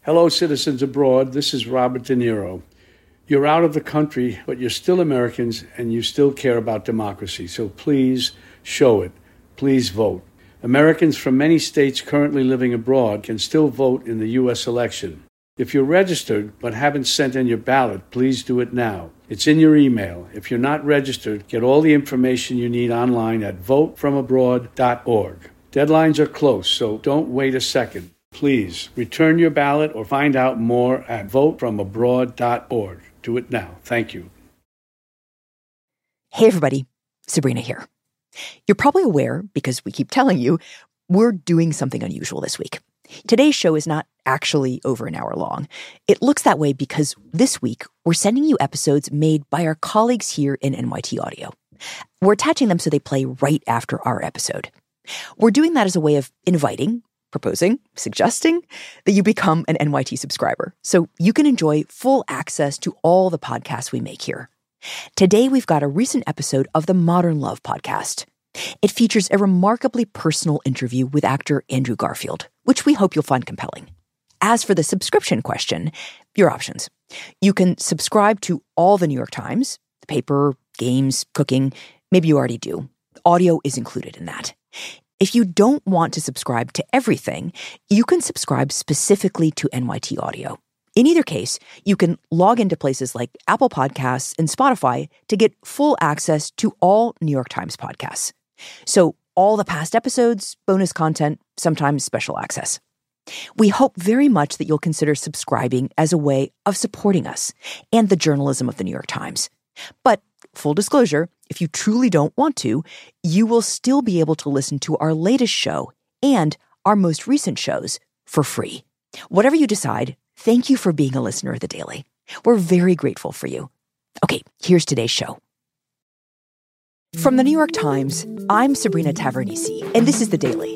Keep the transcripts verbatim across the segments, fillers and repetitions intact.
Hello, citizens abroad. This is Robert De Niro. You're out of the country, but you're still Americans and you still care about democracy. So please show it. Please vote. Americans from many states currently living abroad can still vote in the U S election. If you're registered but haven't sent in your ballot, please do it now. It's in your email. If you're not registered, get all the information you need online at vote from abroad dot org. Deadlines are close, so don't wait a second. Please return your ballot or find out more at vote from abroad dot org. Do it now. Thank you. Hey, everybody. Sabrina here. You're probably aware, because we keep telling you, we're doing something unusual this week. Today's show is not actually over an hour long. It looks that way because this week we're sending you episodes made by our colleagues here in N Y T Audio. We're attaching them so they play right after our episode. We're doing that as a way of inviting, proposing, suggesting that you become an N Y T subscriber so you can enjoy full access to all the podcasts we make here. Today, we've got a recent episode of the Modern Love podcast. It features a remarkably personal interview with actor Andrew Garfield, which we hope you'll find compelling. As for the subscription question, your options. You can subscribe to all the New York Times, the paper, games, cooking. Maybe you already do. Audio is included in that. If you don't want to subscribe to everything, you can subscribe specifically to N Y T Audio. In either case, you can log into places like Apple Podcasts and Spotify to get full access to all New York Times podcasts. So all the past episodes, bonus content, sometimes special access. We hope very much that you'll consider subscribing as a way of supporting us and the journalism of the New York Times. But full disclosure, if you truly don't want to, you will still be able to listen to our latest show and our most recent shows for free. Whatever you decide, thank you for being a listener of The Daily. We're very grateful for you. Okay, here's today's show. From the New York Times, I'm Sabrina Tavernise, and this is The Daily.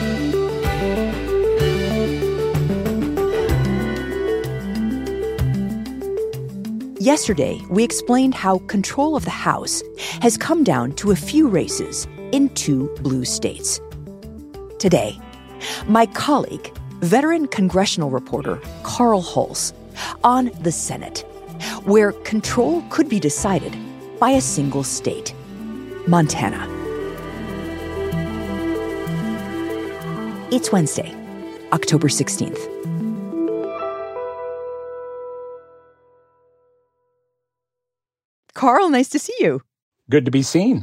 Yesterday, we explained how control of the House has come down to a few races in two blue states. Today, my colleague, veteran congressional reporter Carl Hulse, on the Senate, where control could be decided by a single state, Montana. It's Wednesday, October sixteenth. Carl, nice to see you. Good to be seen.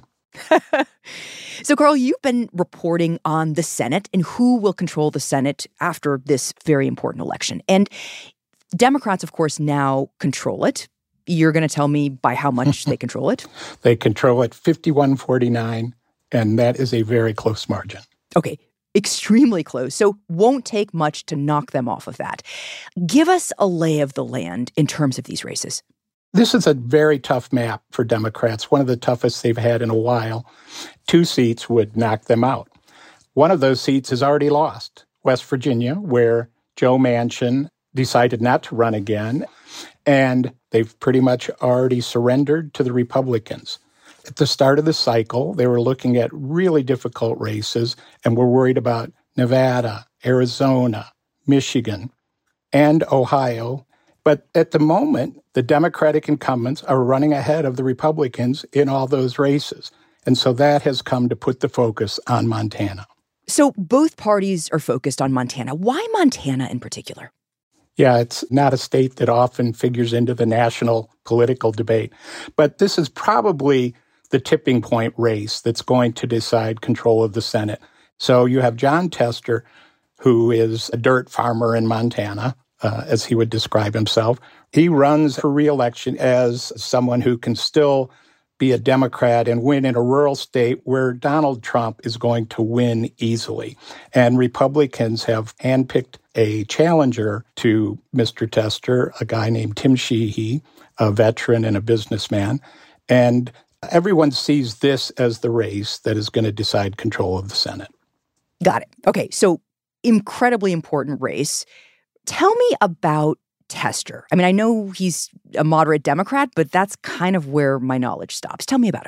So, Carl, you've been reporting on the Senate and who will control the Senate after this very important election. And Democrats, of course, now control it. You're going to tell me by how much they control it? They control it fifty-one forty-nine, and that is a very close margin. Okay, extremely close. So won't take much to knock them off of that. Give us a lay of the land in terms of these races. This is a very tough map for Democrats, one of the toughest they've had in a while. Two seats would knock them out. One of those seats is already lost, West Virginia, where Joe Manchin decided not to run again, and they've pretty much already surrendered to the Republicans. At the start of the cycle, they were looking at really difficult races and were worried about Nevada, Arizona, Michigan, and Ohio. But at the moment, the Democratic incumbents are running ahead of the Republicans in all those races. And so that has come to put the focus on Montana. So both parties are focused on Montana. Why Montana in particular? Yeah, it's not a state that often figures into the national political debate. But this is probably the tipping point race that's going to decide control of the Senate. So you have Jon Tester, who is a dirt farmer in Montana, uh, as he would describe himself. He runs for re-election as someone who can still be a Democrat and win in a rural state where Donald Trump is going to win easily. And Republicans have handpicked a challenger to Mister Tester, a guy named Tim Sheehy, a veteran and a businessman. And everyone sees this as the race that is going to decide control of the Senate. Got it. Okay, so incredibly important race. Tell me about Tester. I mean, I know he's a moderate Democrat, but that's kind of where my knowledge stops. Tell me about him.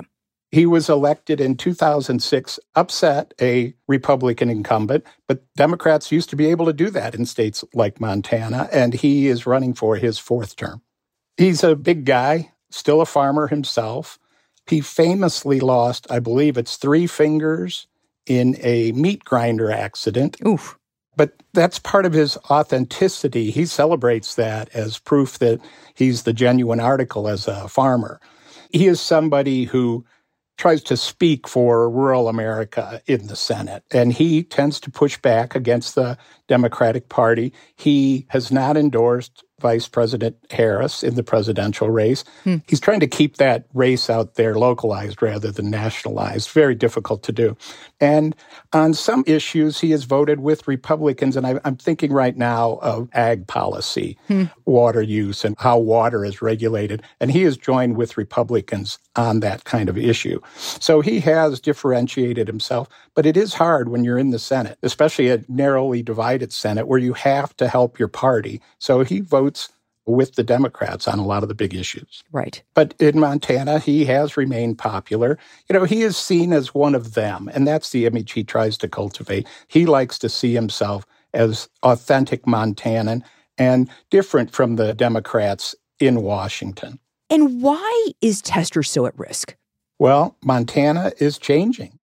He was elected in two thousand six, upset a Republican incumbent, but Democrats used to be able to do that in states like Montana, and he is running for his fourth term. He's a big guy, still a farmer himself. He famously lost, I believe it's three fingers in a meat grinder accident. Oof. But that's part of his authenticity. He celebrates that as proof that he's the genuine article as a farmer. He is somebody who tries to speak for rural America in the Senate, and he tends to push back against the Democratic Party. He has not endorsed Vice President Harris in the presidential race. Hmm. He's trying to keep that race out there localized rather than nationalized. Very difficult to do. And on some issues, he has voted with Republicans, and I, I'm thinking right now of ag policy, hmm. water use, and how water is regulated. And he has joined with Republicans on that kind of issue. So he has differentiated himself, but it is hard when you're in the Senate, especially a narrowly divided Senate where you have to help your party. So he votes with the Democrats on a lot of the big issues. Right. But in Montana, he has remained popular. You know, he is seen as one of them, and that's the image he tries to cultivate. He likes to see himself as authentic Montanan and different from the Democrats in Washington. And why is Tester so at risk? Well, Montana is changing.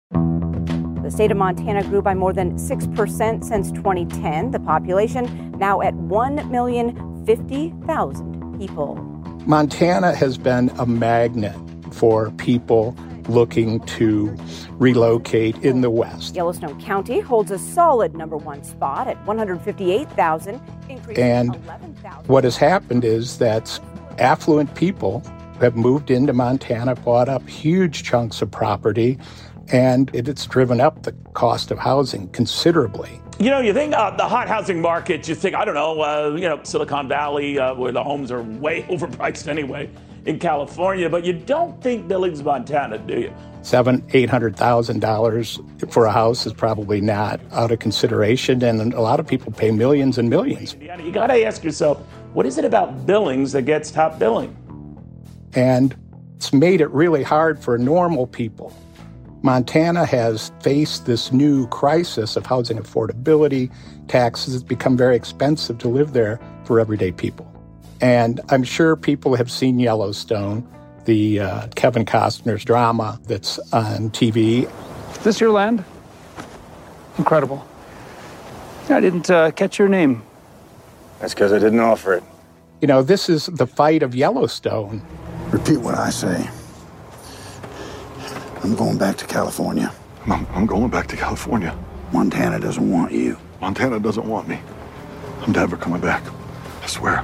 The state of Montana grew by more than six percent since twenty ten. The population now at one million fifty thousand people. Montana has been a magnet for people looking to relocate in the West. Yellowstone County holds a solid number one spot at one hundred fifty-eight thousand. And what has happened is that affluent people have moved into Montana, bought up huge chunks of property, and it's driven up the cost of housing considerably. You know, you think uh, the hot housing market, you think, I don't know, uh, you know, Silicon Valley, uh, where the homes are way overpriced anyway, in California, but you don't think Billings, Montana, do you? Seven, eight hundred thousand dollars for a house is probably not out of consideration, and a lot of people pay millions and millions. You got to ask yourself, what is it about Billings that gets top billing? And it's made it really hard for normal people. Montana has faced this new crisis of housing affordability. Taxes have become very expensive to live there for everyday people. And I'm sure people have seen Yellowstone, the uh, Kevin Costner's drama that's on T V. Is this your land? Incredible. I didn't uh, catch your name. That's because I didn't offer it. You know, this is the fight of Yellowstone. Repeat what I say. I'm going back to California. I'm, I'm going back to California. Montana doesn't want you. Montana doesn't want me. I'm never coming back. I swear.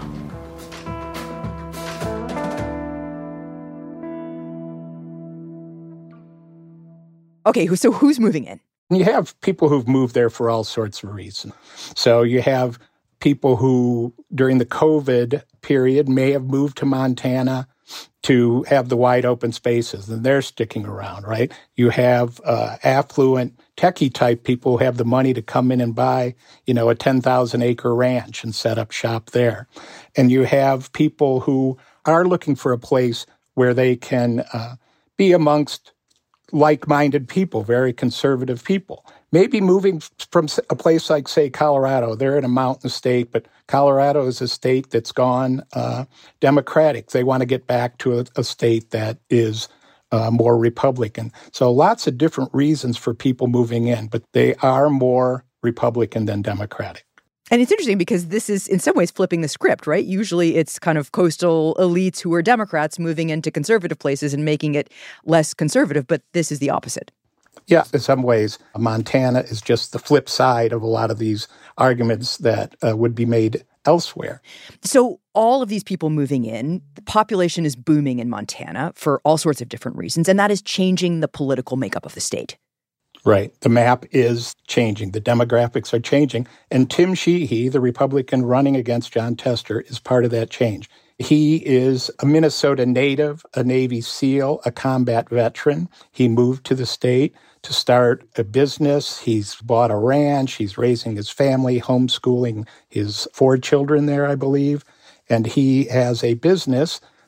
Okay, so who's moving in? You have people who've moved there for all sorts of reasons. So you have people who, during the COVID period, may have moved to Montana to have the wide open spaces, and they're sticking around, right? You have uh, affluent, techie-type people who have the money to come in and buy, you know, a ten thousand acre ranch and set up shop there. And you have people who are looking for a place where they can uh, be amongst like-minded people, very conservative people. Maybe moving from a place like, say, Colorado. They're in a mountain state, but Colorado is a state that's gone uh, Democratic. They want to get back to a, a state that is uh, more Republican. So lots of different reasons for people moving in, but they are more Republican than Democratic. And it's interesting because this is in some ways flipping the script, right? Usually it's kind of coastal elites who are Democrats moving into conservative places and making it less conservative, but this is the opposite. Yeah, in some ways, Montana is just the flip side of a lot of these arguments that uh, would be made elsewhere. So all of these people moving in, the population is booming in Montana for all sorts of different reasons, and that is changing the political makeup of the state. Right. The map is changing. The demographics are changing. And Tim Sheehy, the Republican running against Jon Tester, is part of that change. He is a Minnesota native, a Navy SEAL, a combat veteran. He moved to the state to start a business. He's bought a ranch. He's raising his family, homeschooling his four children there, I believe. And he has a business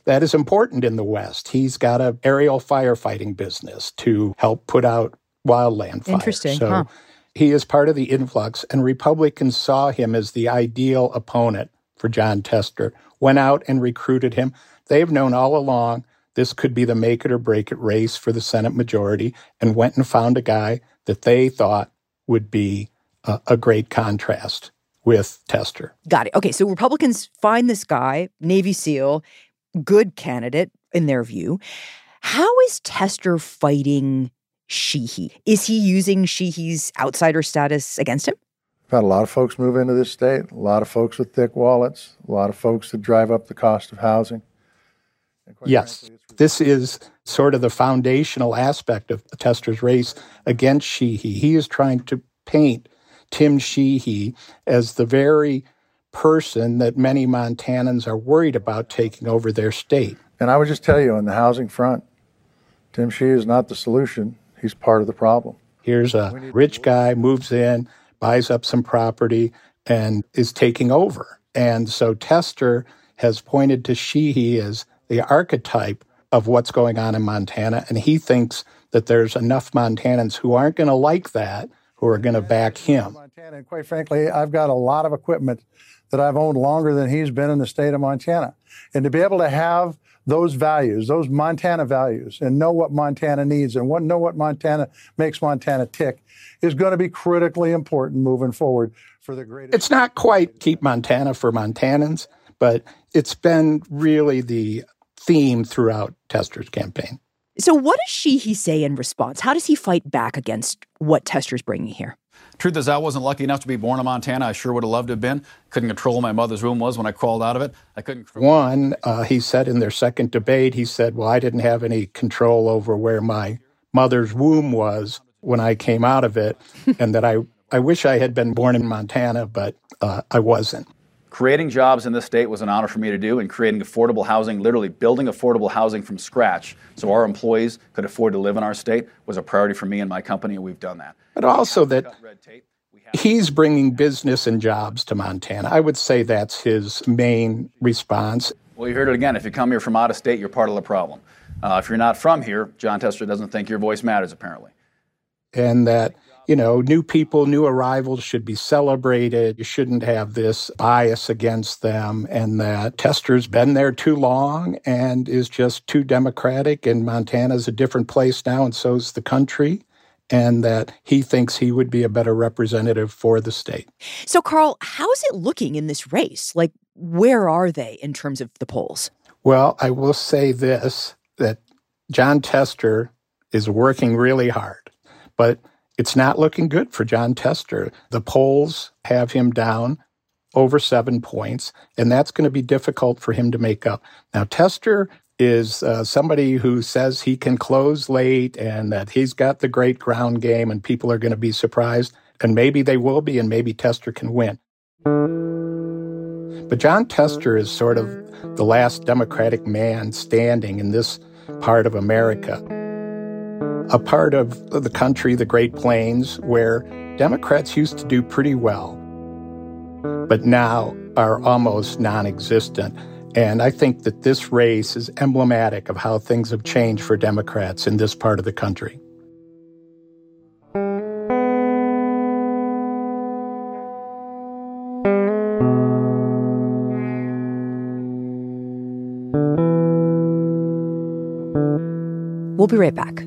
that is important in the West. He's got an aerial firefighting business to help put out wildland fires. Interesting, so huh? He is part of the influx, and Republicans saw him as the ideal opponent for Jon Tester, went out and recruited him. They've known all along this could be the make it or break it race for the Senate majority, and went and found a guy that they thought would be a, a great contrast with Tester. Got it. Okay, so Republicans find this guy, Navy SEAL, good candidate in their view. How is Tester fighting Sheehy? Is he using Sheehy's outsider status against him? We've had a lot of folks move into this state, a lot of folks with thick wallets, a lot of folks that drive up the cost of housing. Yes, frankly, this is sort of the foundational aspect of Tester's race against Sheehy. He is trying to paint Tim Sheehy as the very person that many Montanans are worried about taking over their state. And I would just tell you, on the housing front, Tim Sheehy is not the solution. He's part of the problem. Here's a rich guy, moves in, buys up some property, and is taking over. And so Tester has pointed to Sheehy as the archetype of what's going on in Montana, and he thinks that there's enough Montanans who aren't going to like that, who are going to back him. Montana, and quite frankly, I've got a lot of equipment that I've owned longer than he's been in the state of Montana. And to be able to have those values, those Montana values, and know what Montana needs and what, know what Montana makes Montana tick is going to be critically important moving forward for the greatest. It's not quite keep Montana for Montanans, but it's been really the theme throughout Tester's campaign. So what does Sheehy say in response? How does he fight back against what Tester's bringing here? Truth is, I wasn't lucky enough to be born in Montana. I sure would have loved to have been. Couldn't control where my mother's womb was when I crawled out of it. I couldn't. One, uh, he said in their second debate, he said, well, I didn't have any control over where my mother's womb was when I came out of it, and that I, I wish I had been born in Montana, but uh, I wasn't. Creating jobs in this state was an honor for me to do, and creating affordable housing, literally building affordable housing from scratch so our employees could afford to live in our state, was a priority for me and my company, and we've done that. But also that he's bringing business and jobs to Montana. I would say that's his main response. Well, you heard it again. If you come here from out of state, you're part of the problem. Uh, if you're not from here, Jon Tester doesn't think your voice matters, apparently. And that, you know, new people, new arrivals should be celebrated. You shouldn't have this bias against them, and that Tester's been there too long and is just too democratic, and Montana's a different place now, and so's the country, and that he thinks he would be a better representative for the state. So, Carl, how's it looking in this race? Like, where are they in terms of the polls? Well, I will say this, that Jon Tester is working really hard. But it's not looking good for Jon Tester. The polls have him down over seven points, and that's going to be difficult for him to make up. Now, Tester is uh, somebody who says he can close late and that he's got the great ground game and people are going to be surprised, and maybe they will be, and maybe Tester can win. But Jon Tester is sort of the last Democratic man standing in this part of America. A part of the country, the Great Plains, where Democrats used to do pretty well, but now are almost non-existent. And I think that this race is emblematic of how things have changed for Democrats in this part of the country. We'll be right back.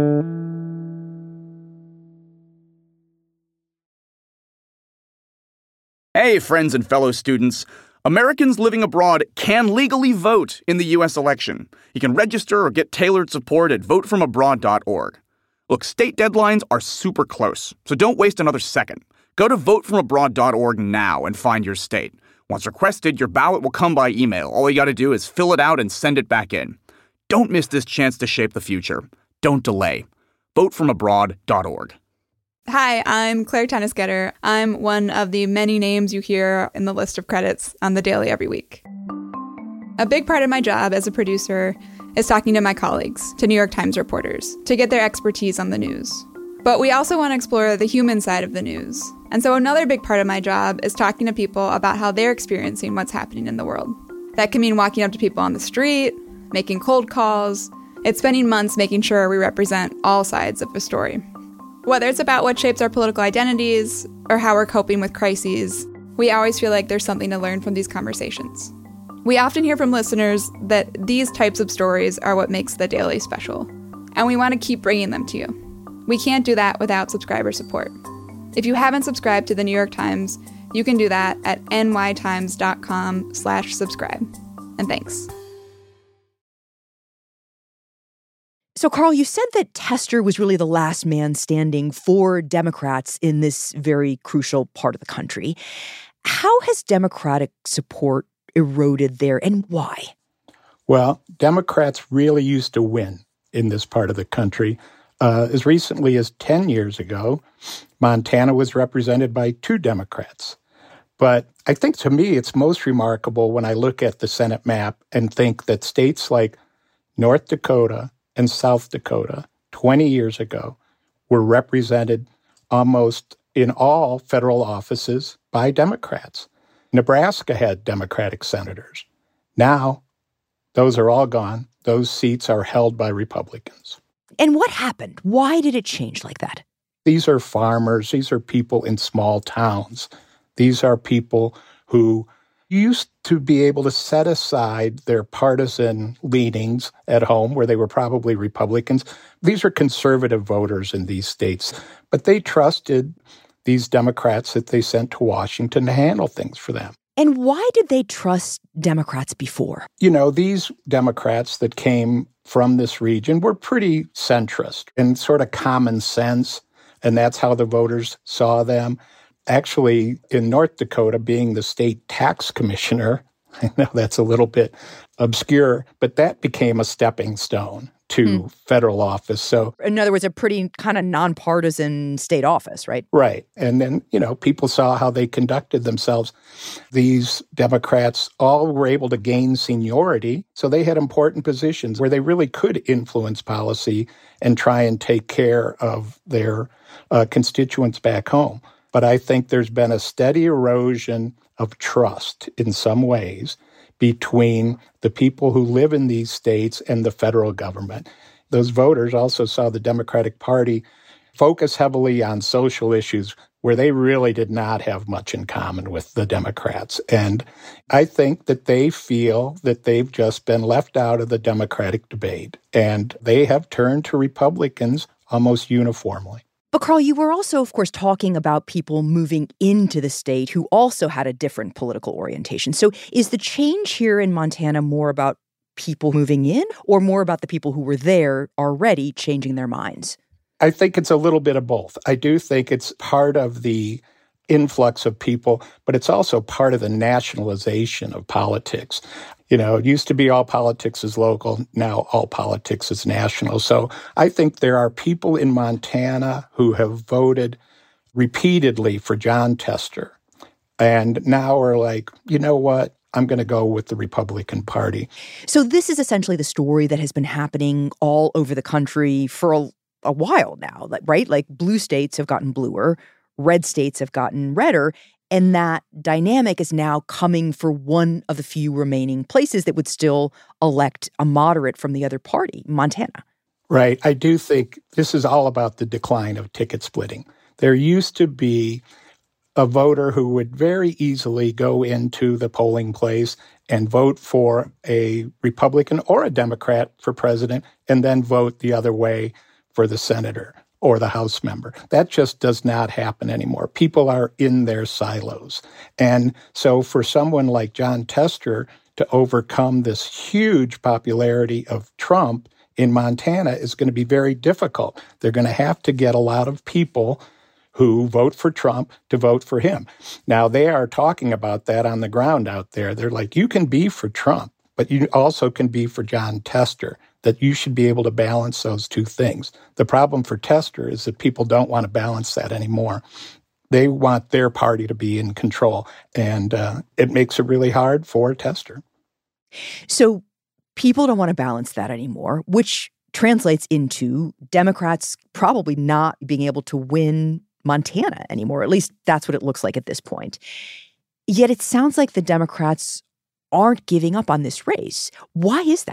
Hey, friends and fellow students. Americans living abroad can legally vote in the U S election. You can register or get tailored support at vote from abroad dot org. Look, state deadlines are super close, so don't waste another second. Go to vote from abroad dot org now and find your state. Once requested, your ballot will come by email. All you got to do is fill it out and send it back in. Don't miss this chance to shape the future. Don't delay. vote from abroad dot org. Hi, I'm Claire Tennisgetter. I'm one of the many names you hear in the list of credits on The Daily every week. A big part of my job as a producer is talking to my colleagues, to New York Times reporters, to get their expertise on the news. But we also want to explore the human side of the news. And so another big part of my job is talking to people about how they're experiencing what's happening in the world. That can mean walking up to people on the street, making cold calls. It's spending months making sure we represent all sides of a story. Whether it's about what shapes our political identities or how we're coping with crises, we always feel like there's something to learn from these conversations. We often hear from listeners that these types of stories are what makes The Daily special, and we want to keep bringing them to you. We can't do that without subscriber support. If you haven't subscribed to The New York Times, you can do that at nytimes.com slash subscribe. And thanks. So, Carl, you said that Tester was really the last man standing for Democrats in this very crucial part of the country. How has Democratic support eroded there, and why? Well, Democrats really used to win in this part of the country. Uh, as recently as ten years ago, Montana was represented by two Democrats. But I think to me it's most remarkable when I look at the Senate map and think that states like North Dakota and South Dakota twenty years ago were represented almost in all federal offices by Democrats. Nebraska had Democratic senators. Now, those are all gone. Those seats are held by Republicans. And what happened? Why did it change like that? These are farmers. These are people in small towns. These are people who used to be able to set aside their partisan leanings at home, where they were probably Republicans. These are conservative voters in these states, but they trusted these Democrats that they sent to Washington to handle things for them. And why did they trust Democrats before? You know, these Democrats that came from this region were pretty centrist and sort of common sense, and that's how the voters saw them. Actually, in North Dakota, being the state tax commissioner, I know that's a little bit obscure, but that became a stepping stone to mm. federal office. So, in other words, a pretty kind of nonpartisan state office, right? Right. And then, you know, people saw how they conducted themselves. These Democrats all were able to gain seniority, so they had important positions where they really could influence policy and try and take care of their uh, constituents back home. But I think there's been a steady erosion of trust in some ways between the people who live in these states and the federal government. Those voters also saw the Democratic Party focus heavily on social issues where they really did not have much in common with the Democrats. And I think that they feel that they've just been left out of the Democratic debate, and they have turned to Republicans almost uniformly. But Carl, you were also, of course, talking about people moving into the state who also had a different political orientation. So is the change here in Montana more about people moving in or more about the people who were there already changing their minds? I think it's a little bit of both. I do think it's part of the influx of people, but it's also part of the nationalization of politics. You know, it used to be all politics is local. Now all politics is national. So I think there are people in Montana who have voted repeatedly for Jon Tester and now are like, you know what? I'm going to go with the Republican Party. So this is essentially the story that has been happening all over the country for a, a while now, right? Like blue states have gotten bluer, red states have gotten redder. And that dynamic is now coming for one of the few remaining places that would still elect a moderate from the other party, Montana. Right. I do think this is all about the decline of ticket splitting. There used to be a voter who would very easily go into the polling place and vote for a Republican or a Democrat for president and then vote the other way for the senator or the House member. That just does not happen anymore. People are in their silos. And so for someone like Jon Tester to overcome this huge popularity of Trump in Montana is going to be very difficult. They're going to have to get a lot of people who vote for Trump to vote for him. Now, they are talking about that on the ground out there. They're like, you can be for Trump, but you also can be for Jon Tester, that you should be able to balance those two things. The problem for Tester is that people don't want to balance that anymore. They want their party to be in control, and uh, it makes it really hard for Tester. So people don't want to balance that anymore, which translates into Democrats probably not being able to win Montana anymore. At least that's what it looks like at this point. Yet it sounds like the Democrats aren't giving up on this race. Why is that?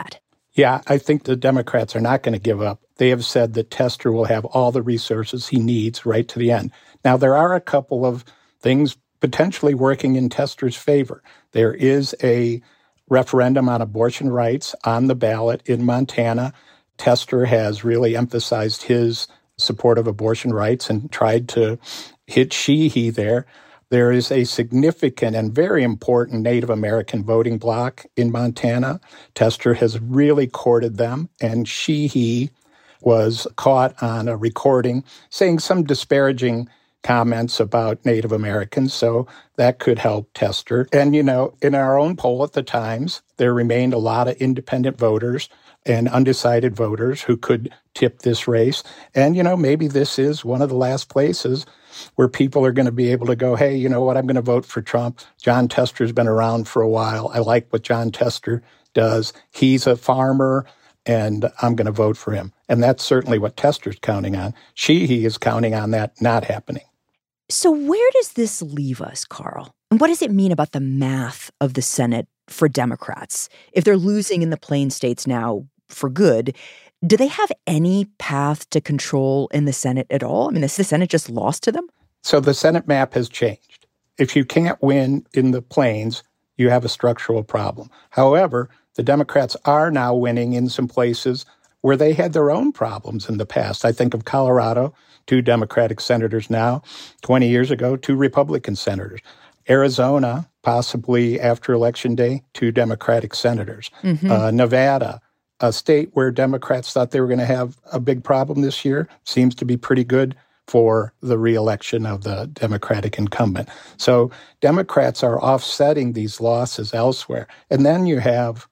Yeah, I think the Democrats are not going to give up. They have said that Tester will have all the resources he needs right to the end. Now, there are a couple of things potentially working in Tester's favor. There is a referendum on abortion rights on the ballot in Montana. Tester has really emphasized his support of abortion rights and tried to hit Sheehy there. There is a significant and very important Native American voting bloc in Montana. Tester has really courted them, and Sheehy was caught on a recording saying some disparaging comments about Native Americans, so that could help Tester. And, you know, in our own poll at the Times, there remained a lot of independent voters and undecided voters who could tip this race. And, you know, maybe this is one of the last places where people are going to be able to go, hey, you know what, I'm going to vote for Trump. Jon Tester's been around for a while. I like what Jon Tester does. He's a farmer, and I'm going to vote for him. And that's certainly what Tester's counting on. Sheehy is counting on that not happening. So where does this leave us, Carl? And what does it mean about the math of the Senate for Democrats? If they're losing in the Plain States now for good, do they have any path to control in the Senate at all? I mean, is the Senate just lost to them? So the Senate map has changed. If you can't win in the Plains, you have a structural problem. However, the Democrats are now winning in some places where they had their own problems in the past. I think of Colorado, two Democratic senators now. twenty years ago, two Republican senators. Arizona, possibly after Election Day, two Democratic senators. Mm-hmm. Uh, Nevada, a state where Democrats thought they were going to have a big problem this year, seems to be pretty good for the reelection of the Democratic incumbent. So Democrats are offsetting these losses elsewhere. And then you have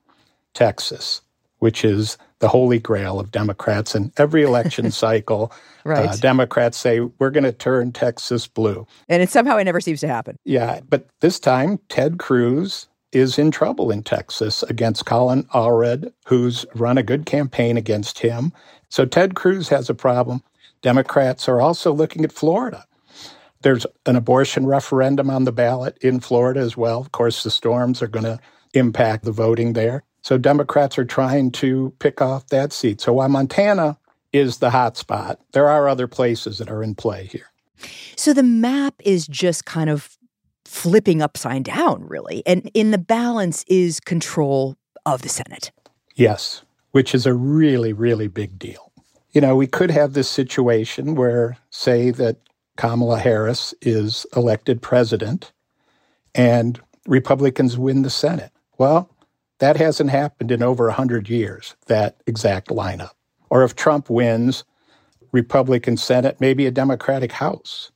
Texas, which is the holy grail of Democrats. And every election cycle, right. uh, Democrats say, we're going to turn Texas blue. And it somehow it never seems to happen. Yeah, but this time, Ted Cruz is in trouble in Texas against Colin Allred, who's run a good campaign against him. So Ted Cruz has a problem. Democrats are also looking at Florida. There's an abortion referendum on the ballot in Florida as well. Of course, the storms are going to impact the voting there. So Democrats are trying to pick off that seat. So while Montana is the hot spot, there are other places that are in play here. So the map is just kind of flipping upside down, really. And in the balance is control of the Senate. Yes, which is a really, really big deal. You know, we could have this situation where, say, that Kamala Harris is elected president and Republicans win the Senate. Well, that hasn't happened in over one hundred years, that exact lineup. Or if Trump wins, Republican Senate, maybe a Democratic House.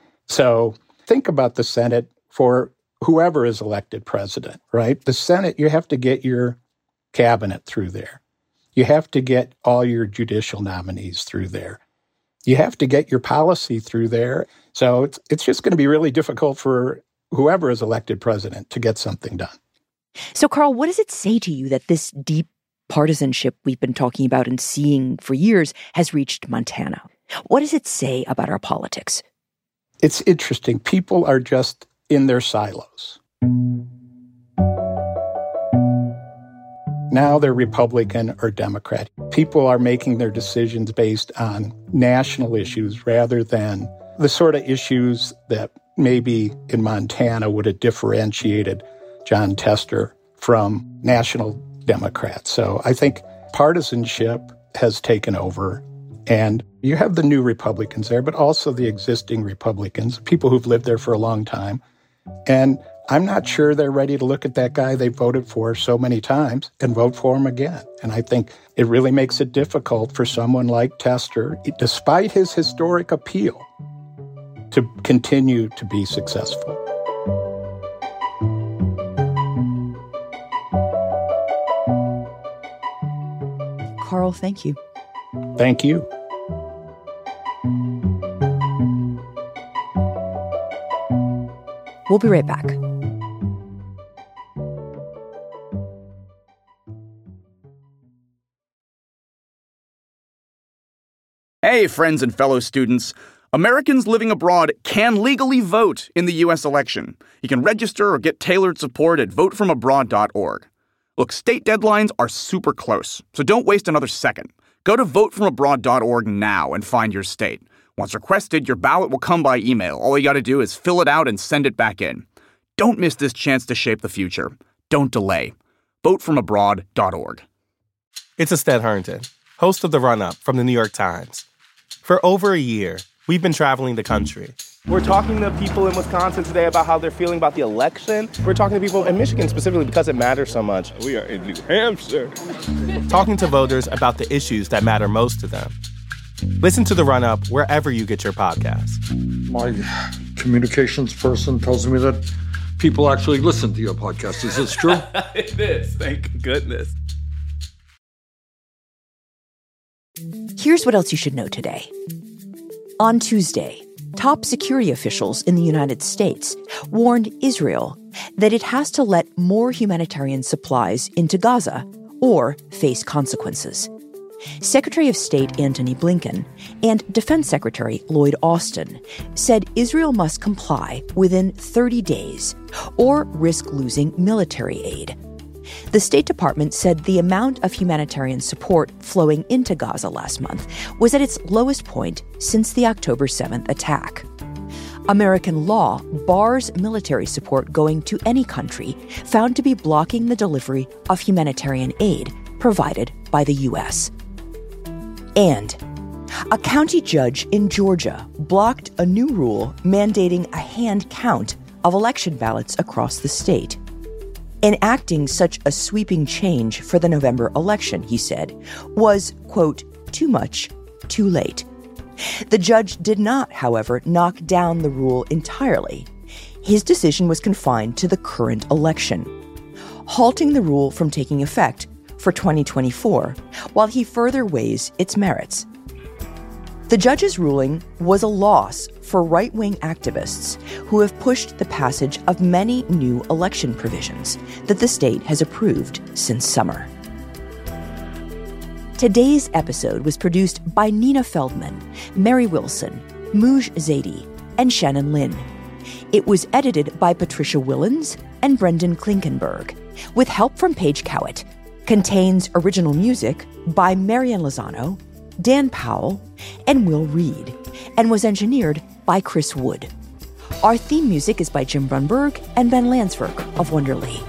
So think about the Senate for whoever is elected president, right? The Senate, you have to get your cabinet through there. You have to get all your judicial nominees through there. You have to get your policy through there. So it's, it's just going to be really difficult for whoever is elected president to get something done. So, Carl, what does it say to you that this deep partisanship we've been talking about and seeing for years has reached Montana? What does it say about our politics? It's interesting. People are just in their silos. Now they're Republican or Democrat. People are making their decisions based on national issues rather than the sort of issues that maybe in Montana would have differentiated Jon Tester from national Democrats. So I think partisanship has taken over, and you have the new Republicans there, but also the existing Republicans, people who've lived there for a long time. And I'm not sure they're ready to look at that guy they voted for so many times and vote for him again. And I think it really makes it difficult for someone like Tester, despite his historic appeal, to continue to be successful. Carl, thank you. Thank you. We'll be right back. Hey, friends and fellow students. Americans living abroad can legally vote in the U S election. You can register or get tailored support at vote from abroad dot org. Look, state deadlines are super close, so don't waste another second. Go to vote from abroad dot org now and find your state. Once requested, your ballot will come by email. All you gotta do is fill it out and send it back in. Don't miss this chance to shape the future. Don't delay. vote from abroad dot org. It's Ested Harrington, host of The Run-Up from The New York Times. For over a year, we've been traveling the country. We're talking to people in Wisconsin today about how they're feeling about the election. We're talking to people in Michigan specifically because it matters so much. We are in New Hampshire. Talking to voters about the issues that matter most to them. Listen to The Run-Up wherever you get your podcasts. My communications person tells me that people actually listen to your podcast. Is this true? It is, thank goodness. Here's what else you should know today. On Tuesday, top security officials in the United States warned Israel that it has to let more humanitarian supplies into Gaza or face consequences. Secretary of State Antony Blinken and Defense Secretary Lloyd Austin said Israel must comply within thirty days or risk losing military aid. The State Department said the amount of humanitarian support flowing into Gaza last month was at its lowest point since the October seventh attack. American law bars military support going to any country found to be blocking the delivery of humanitarian aid provided by the U S. And a county judge in Georgia blocked a new rule mandating a hand count of election ballots across the state. Enacting such a sweeping change for the November election, he said, was, quote, too much, too late. The judge did not, however, knock down the rule entirely. His decision was confined to the current election, halting the rule from taking effect for twenty twenty-four, while he further weighs its merits. The judge's ruling was a loss for right-wing activists who have pushed the passage of many new election provisions that the state has approved since summer. Today's episode was produced by Nina Feldman, Mary Wilson, Mooj Zadie, and Shannon Lin. It was edited by Patricia Willens and Brendan Klinkenberg, with help from Paige Cowett. Contains original music by Marian Lozano, Dan Powell, and Will Reed, and was engineered by Chris Wood. Our theme music is by Jim Brunberg and Ben Landsberg of Wonderly.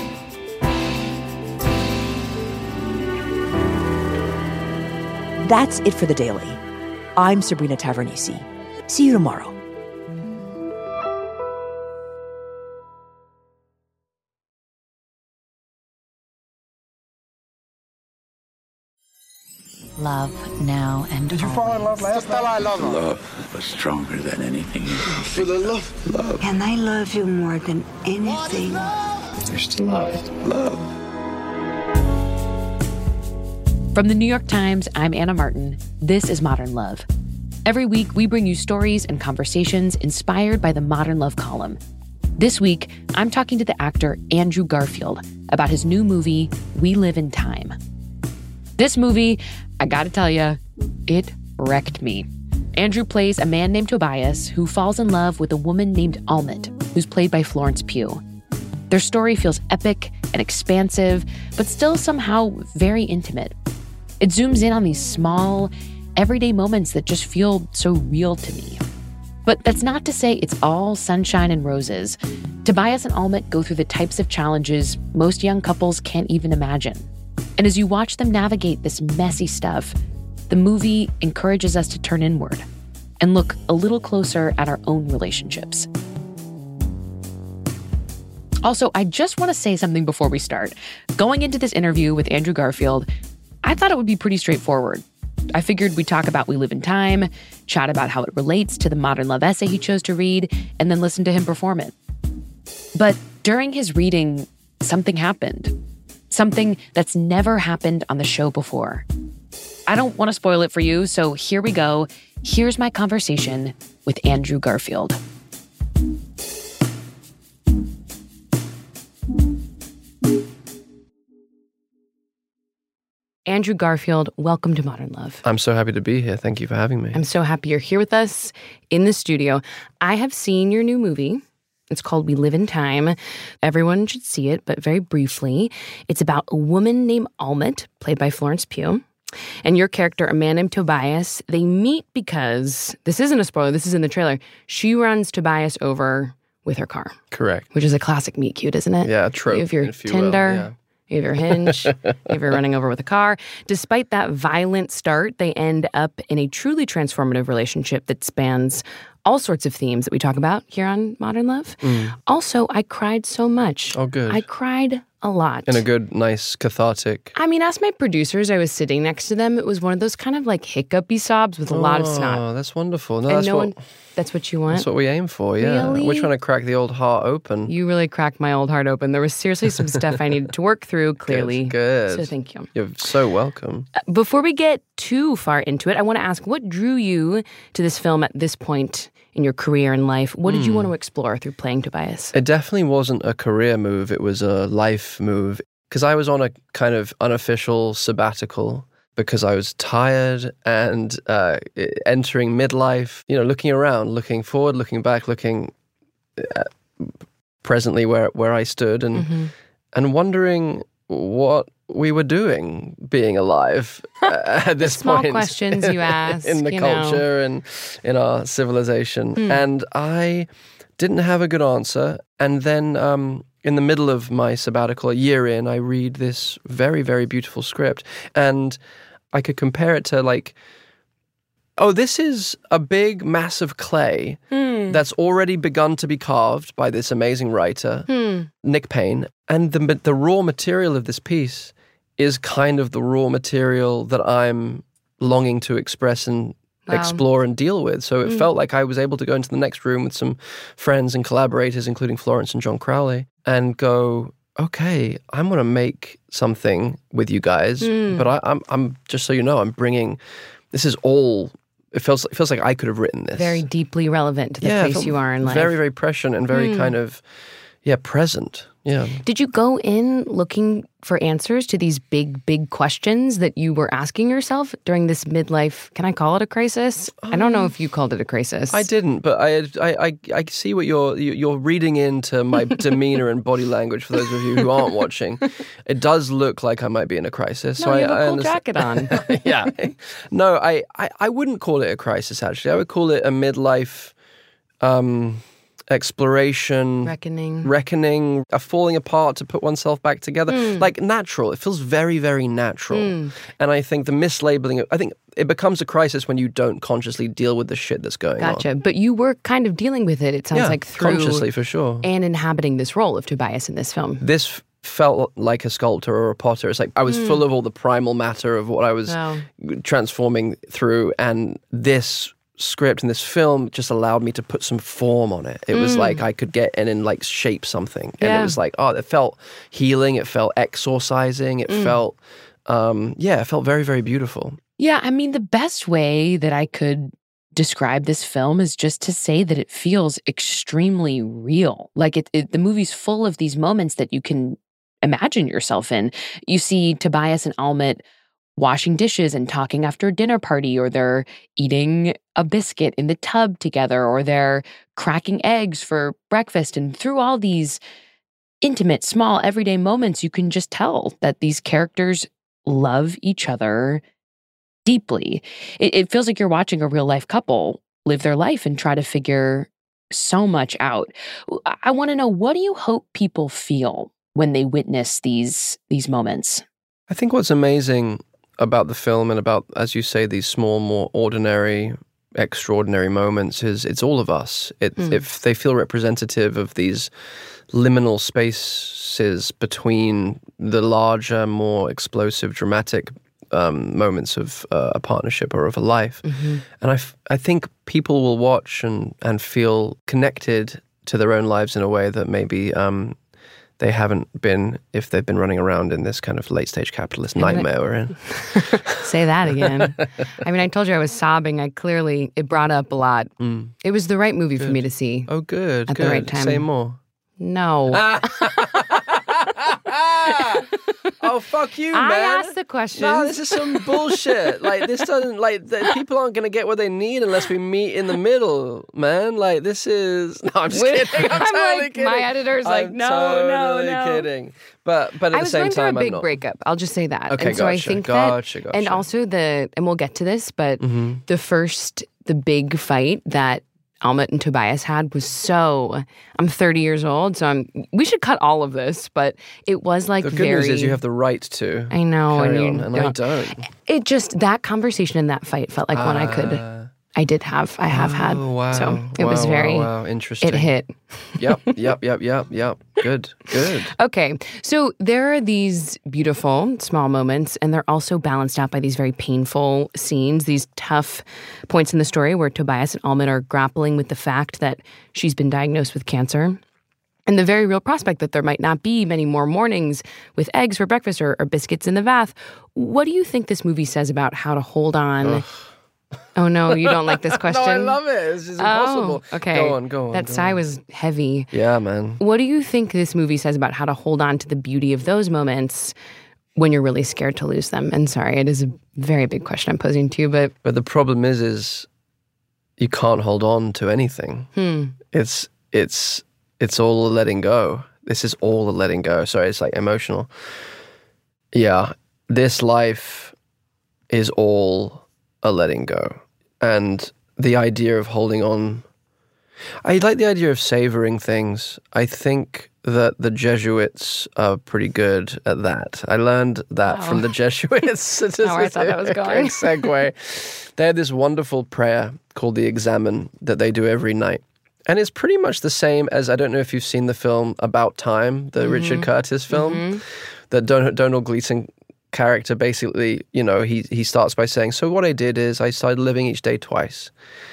That's it for The Daily. I'm Sabrina Tavernise. See you tomorrow. Love now and Did you fall in love last night? I love Love was stronger than anything. For the love. Love. And I love you more than anything. There's still love. Love. From the New York Times, I'm Anna Martin. This is Modern Love. Every week, we bring you stories and conversations inspired by the Modern Love column. This week, I'm talking to the actor Andrew Garfield about his new movie, We Live in Time. This movie, I gotta tell you, it wrecked me. Andrew plays a man named Tobias who falls in love with a woman named Almit, who's played by Florence Pugh. Their story feels epic and expansive, but still somehow very intimate. It zooms in on these small, everyday moments that just feel so real to me. But that's not to say it's all sunshine and roses. Tobias and Almit go through the types of challenges most young couples can't even imagine. And as you watch them navigate this messy stuff, the movie encourages us to turn inward and look a little closer at our own relationships. Also, I just want to say something before we start. Going into this interview with Andrew Garfield, I thought it would be pretty straightforward. I figured we'd talk about We Live in Time, chat about how it relates to the Modern Love essay he chose to read, and then listen to him perform it. But during his reading, something happened. Something that's never happened on the show before. I don't want to spoil it for you, so here we go. Here's my conversation with Andrew Garfield. Andrew Garfield, welcome to Modern Love. I'm so happy to be here. Thank you for having me. I'm so happy you're here with us in the studio. I have seen your new movie. It's called We Live in Time. Everyone should see it, but very briefly. It's about a woman named Almut, played by Florence Pugh, and your character, a man named Tobias. They meet because, this isn't a spoiler, this is in the trailer, she runs Tobias over with her car. Correct. Which is a classic meet cute, isn't it? Yeah, trope. You have your if you Tinder, will, yeah. you have your Hinge, you have your running over with a car. Despite that violent start, they end up in a truly transformative relationship that spans all sorts of themes that we talk about here on Modern Love. Mm. Also, I cried so much. Oh, good. I cried a lot. In a good, nice, cathartic... I mean, ask my producers. I was sitting next to them. It was one of those kind of like hiccupy sobs with a lot of snot. Oh, that's wonderful. No, and that's no what, one... That's what you want? That's what we aim for, yeah. Really? We're trying to crack the old heart open. You really cracked my old heart open. There was seriously some stuff I needed to work through, clearly. Good, good. So thank you. You're so welcome. Before we get too far into it, I want to ask, what drew you to this film at this point in your career and life? What did you Mm. want to explore through playing Tobias? It definitely wasn't a career move. It was a life move. Because I was on a kind of unofficial sabbatical because I was tired and uh, entering midlife, you know, looking around, looking forward, looking back, looking at presently where, where I stood and Mm-hmm. and wondering what we were doing being alive uh, at this Small point. questions you ask, in the you culture know. and in our civilization. Hmm. And I didn't have a good answer. And then um, in the middle of my sabbatical, a year in, I read this very, very beautiful script. And I could compare it to like, oh, this is a big, massive clay Hmm. that's already begun to be carved by this amazing writer, Hmm. Nick Payne. And the the raw material of this piece is kind of the raw material that I'm longing to express and Wow. explore and deal with. So it Mm. felt like I was able to go into the next room with some friends and collaborators, including Florence and John Crowley, and go, okay, I'm going to make something with you guys. Mm. But I, I'm, I'm just so you know, I'm bringing, this is all, it feels, it feels like I could have written this. Very deeply relevant to the Yeah, it place felt you are in life. Very, very prescient and very Mm. kind of, yeah, present. Yeah. Did you go in looking for answers to these big, big questions that you were asking yourself during this midlife, can I call it a crisis? I don't know if you called it a crisis. I didn't, but I, I, I, I see what you're you're reading into my demeanor and body language. For those of you who aren't watching, it does look like I might be in a crisis. No, so you I, have a I cool understand. jacket on. Yeah, no, I, I, I wouldn't call it a crisis. Actually, I would call it a midlife um, exploration, Reckoning. reckoning, a falling apart to put oneself back together. Mm. Like natural. It feels very, very natural. Mm. And I think the mislabeling, I think it becomes a crisis when you don't consciously deal with the shit that's going on. Gotcha. But you were kind of dealing with it, it sounds Yeah, like, through... consciously, for sure. And inhabiting this role of Tobias in this film. This f- felt like a sculptor or a potter. It's like I was Mm. full of all the primal matter of what I was Wow. transforming through, and this script and this film just allowed me to put some form on it. It was Mm. like I could get in and like shape something, and Yeah. it was like, oh, it felt healing. It felt exorcising. It Mm. felt, um, yeah, it felt very, very beautiful. Yeah, I mean, the best way that I could describe this film is just to say that it feels extremely real. Like it, it the movie's full of these moments that you can imagine yourself in. You see Tobias and Almut washing dishes and talking after a dinner party, or they're eating a biscuit in the tub together, or they're cracking eggs for breakfast. And through all these intimate, small, everyday moments, you can just tell that these characters love each other deeply. It, it feels like you're watching a real life couple live their life and try to figure so much out. I, I want to know, what do you hope people feel when they witness these these moments? I think what's amazing about the film and about, as you say, these small, more ordinary, extraordinary moments is it's all of us. It, Mm. If they feel representative of these liminal spaces between the larger, more explosive, dramatic um, moments of uh, a partnership or of a life. Mm-hmm. And I, f- I think people will watch and, and feel connected to their own lives in a way that maybe um, they haven't been if they've been running around in this kind of late-stage capitalist nightmare we're in. Say that again. I mean, I told you I was sobbing. I clearly, it brought up a lot. Mm. It was the right movie for Good. me to see. Oh, good, At good. the right time. Say more. No. oh, Oh, fuck you, I man. asked the questions. No, this is some bullshit. Like, this doesn't, like, the, people aren't going to get what they need unless we meet in the middle, man. Like, this is, no, I'm just Wait, kidding. I'm, I'm totally like, kidding. my editor's like, I'm no, totally no, no. kidding. But, but at I the was same going through time, a big I'm not. breakup. I'll just say that. Okay, and so I gotcha, think gotcha, that, gotcha. and also the, and we'll get to this, but Mm-hmm. the first, the big fight that Amit and Tobias had was so, I'm thirty years old, so I'm, we should cut all of this, but it was like The good very. news is you have the right to. I know, carry and you on, and I don't. It just, that conversation in that fight felt like one I could, Ah. I did have, I have had. Oh, wow. So it wow, was very, wow, wow. Interesting. it hit. Yep, yep, yep, yep, yep. Good, good. Okay, so there are these beautiful small moments, and they're also balanced out by these very painful scenes, these tough points in the story where Tobias and Amit are grappling with the fact that she's been diagnosed with cancer. And the very real prospect that there might not be many more mornings with eggs for breakfast or, or biscuits in the bath. What do you think this movie says about how to hold on? Ugh. Oh, no, you don't like this question? No, I love it. It's just impossible. Oh, okay. Go on, go on. That go sigh on. was heavy. Yeah, man. What do you think this movie says about how to hold on to the beauty of those moments when you're really scared to lose them? And sorry, it is a very big question I'm posing to you, but... But the problem is, is you can't hold on to anything. Hmm. It's, it's, it's all a letting go. This is all a letting go. Sorry, it's like emotional. Yeah, this life is all a letting go. And the idea of holding on, I like the idea of savoring things. I think that the Jesuits are pretty good at that. I learned that Wow. from the Jesuits. That's not where I thought that was going. Great segue. They had this wonderful prayer called the Examen that they do every night. And it's pretty much the same as, I don't know if you've seen the film About Time, the Mm-hmm. Richard Curtis film, that Don- Donald Gleason character basically, you know, he he starts by saying, so what I did is I started living each day twice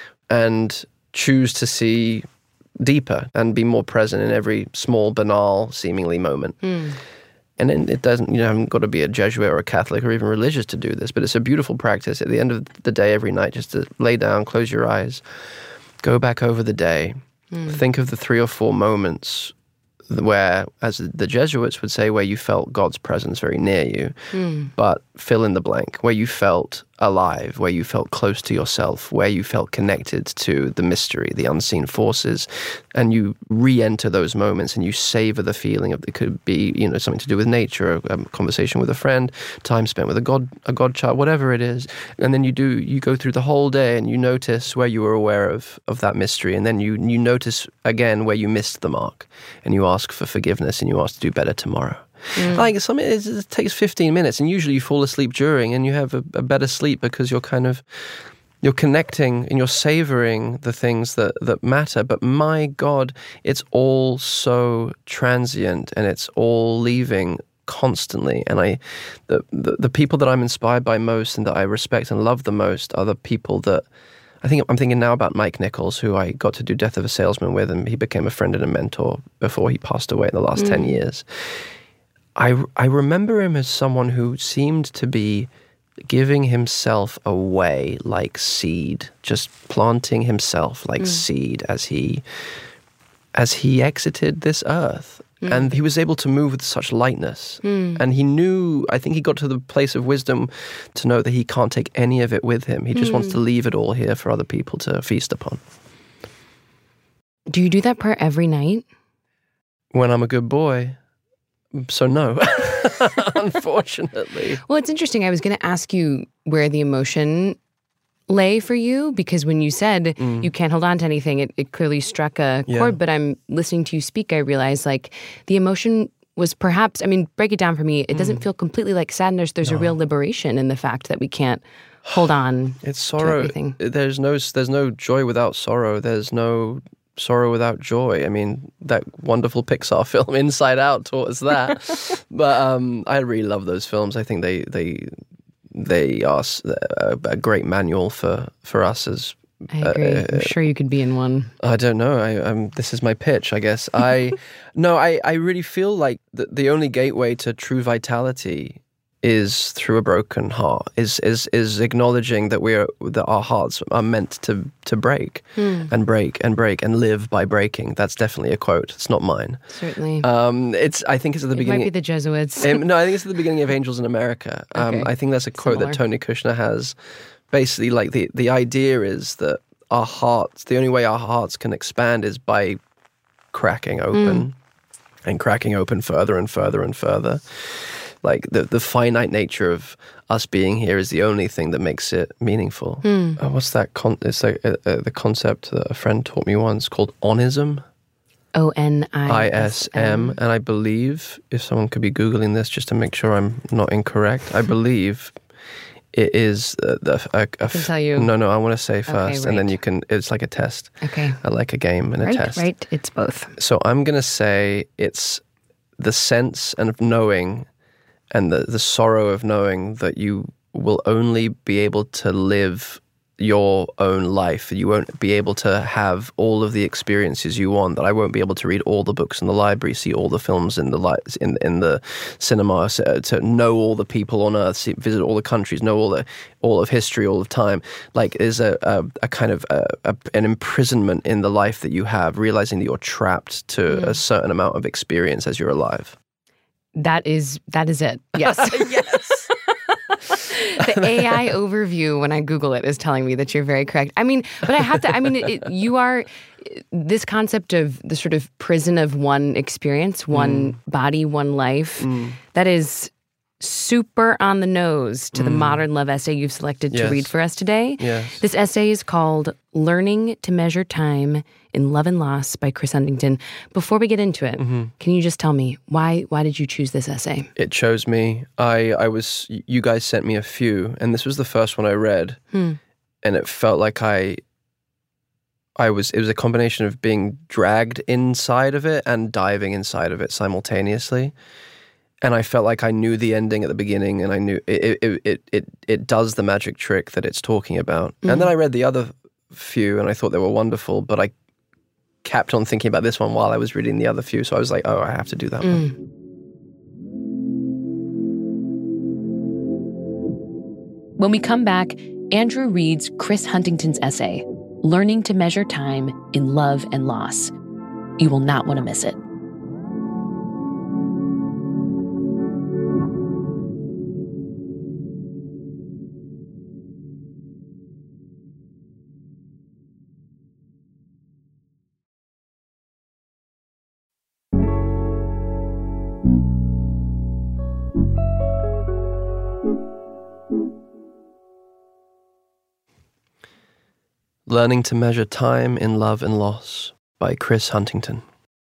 and choose to see deeper and be more present in every small, banal, seemingly moment. Mm. And then it doesn't, you know, haven't got to be a Jesuit or a Catholic or even religious to do this, but it's a beautiful practice at the end of the day every night, just to lay down, close your eyes, go back over the day, Mm. think of the three or four moments where, as the Jesuits would say, where you felt God's presence very near you, Mm. but fill in the blank, where you felt alive, where you felt close to yourself, where you felt connected to the mystery, the unseen forces, and you re-enter those moments and you savor the feeling of, it could be, you know, something to do with nature, a, a conversation with a friend, time spent with a god, a godchild, whatever it is, and then you do, you go through the whole day and you notice where you were aware of of that mystery, and then you you notice again where you missed the mark, and you ask for forgiveness and you ask to do better tomorrow. Mm. Like some, it, it takes fifteen minutes, and usually you fall asleep during, and you have a, a better sleep because you're kind of you're connecting and you're savoring the things that that matter. But my God, it's all so transient, and it's all leaving constantly. And I, the, the the people that I'm inspired by most and that I respect and love the most are the people that. I think I'm thinking now about Mike Nichols, who I got to do Death of a Salesman with, and he became a friend and a mentor before he passed away in the last Mm. ten years. I, I remember him as someone who seemed to be giving himself away like seed, just planting himself like Mm. seed as he as he exited this earth. Mm. And he was able to move with such lightness. Mm. And he knew, I think he got to the place of wisdom to know that he can't take any of it with him. He just Mm. wants to leave it all here for other people to feast upon. Do you do that prayer every night? When I'm a good boy. So no, unfortunately. Well, it's interesting. I was going to ask you where the emotion lay for you, because when you said Mm. you can't hold on to anything, it, it clearly struck a Yeah. chord. But I'm listening to you speak, I realized like the emotion was perhaps, I mean, break it down for me. It doesn't Mm. feel completely like sadness. There's a No. real liberation in the fact that we can't hold on It's to sorrow. everything. There's no there's no joy without sorrow. There's no sorrow without joy. I mean, that wonderful Pixar film Inside Out taught us that. But um, I really love those films. I think they they they are s- a, a great manual for for us as. I agree. uh, I'm sure you could be in one. I don't know. I, um, this is my pitch, I guess. I no. I, I really feel like the, the only gateway to true vitality is through a broken heart, is is is acknowledging that we are that our hearts are meant to to break Hmm. and break and break and live by breaking. That's definitely a quote. It's not mine. Certainly. Um, it's I think it's at the It beginning. might be the Jesuits. Um, no, I think it's at the beginning of Angels in America. Um, Okay. I think that's a quote Similar. that Tony Kushner has. Basically, like the the idea is that our hearts, the only way our hearts can expand is by cracking open Mm. and cracking open further and further and further. Like the the finite nature of us being here is the only thing that makes it meaningful. Hmm. Uh, what's that? Con- it's like uh, uh, the concept that a friend taught me once called onism. O N I I S M, and I believe, if someone could be Googling this just to make sure I'm not incorrect, I believe it is uh, the, a, a I can tell you. No, no, I want to say Okay, first, and then right. you can, it's like a test. Okay. I like a game and a Right, test. right. It's both. So I'm going to say it's the sense and of knowing and the, the sorrow of knowing that you will only be able to live your own life. You won't be able to have all of the experiences you want. That I won't be able to read all the books in the library, see all the films in the li- in in the cinema, so, to know all the people on Earth, see, visit all the countries, know all the all of history, all of time. Like there's a a, a kind of a, a, an imprisonment in the life that you have, realizing that you're trapped to Mm. a certain amount of experience as you're alive. That is that is it. Yes. Yes. The A I overview when I Google it is telling me that you're very correct. I mean, but I have to, I mean, it, you are, this concept of the sort of prison of one experience, one Mm. body, one life, Mm. that is super on the nose to the Mm. modern love essay you've selected to Yes. read for us today. Yes. This essay is called Learning to Measure Time in Love and Loss by Chris Huntington. Before we get into it, Mm-hmm. can you just tell me, why why did you choose this essay? It chose me. I, I was, you guys sent me a few, and this was the first one I read, Hmm. and it felt like I, I was, it was a combination of being dragged inside of it and diving inside of it simultaneously. And I felt like I knew the ending at the beginning, and I knew it, it, it, it, it does the magic trick that it's talking about. Mhm. And then I read the other few, and I thought they were wonderful, but I kept on thinking about this one while I was reading the other few. So I was like, oh, I have to do that one. Mm. When we come back, Andrew reads Chris Huntington's essay, Learning to Measure Time in Love and Loss. You will not want to miss it. Learning to Measure Time in Love and Loss by Chris Huntington.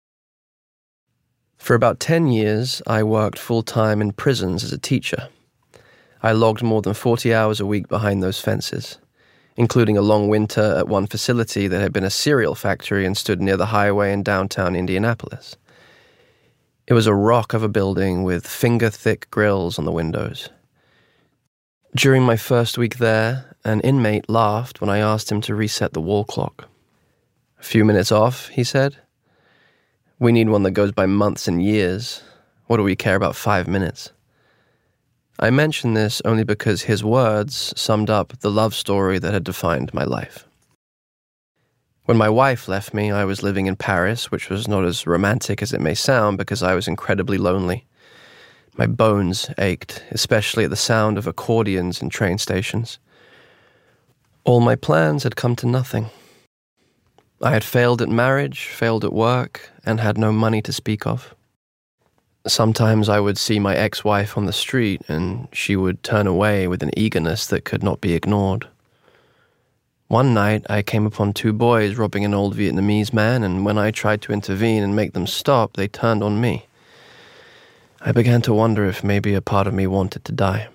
For about ten years, I worked full-time in prisons as a teacher. I logged more than forty hours a week behind those fences, including a long winter at one facility that had been a cereal factory and stood near the highway in downtown Indianapolis. It was a rock of a building with finger-thick grills on the windows. During my first week there, an inmate laughed when I asked him to reset the wall clock. A few minutes off, he said. We need one that goes by months and years. What do we care about five minutes? I mention this only because his words summed up the love story that had defined my life. When my wife left me, I was living in Paris, which was not as romantic as it may sound because I was incredibly lonely. My bones ached, especially at the sound of accordions in train stations. All my plans had come to nothing. I had failed at marriage, failed at work, and had no money to speak of. Sometimes I would see my ex-wife on the street, and she would turn away with an eagerness that could not be ignored. One night, I came upon two boys robbing an old Vietnamese man, and when I tried to intervene and make them stop, they turned on me. I began to wonder if maybe a part of me wanted to die.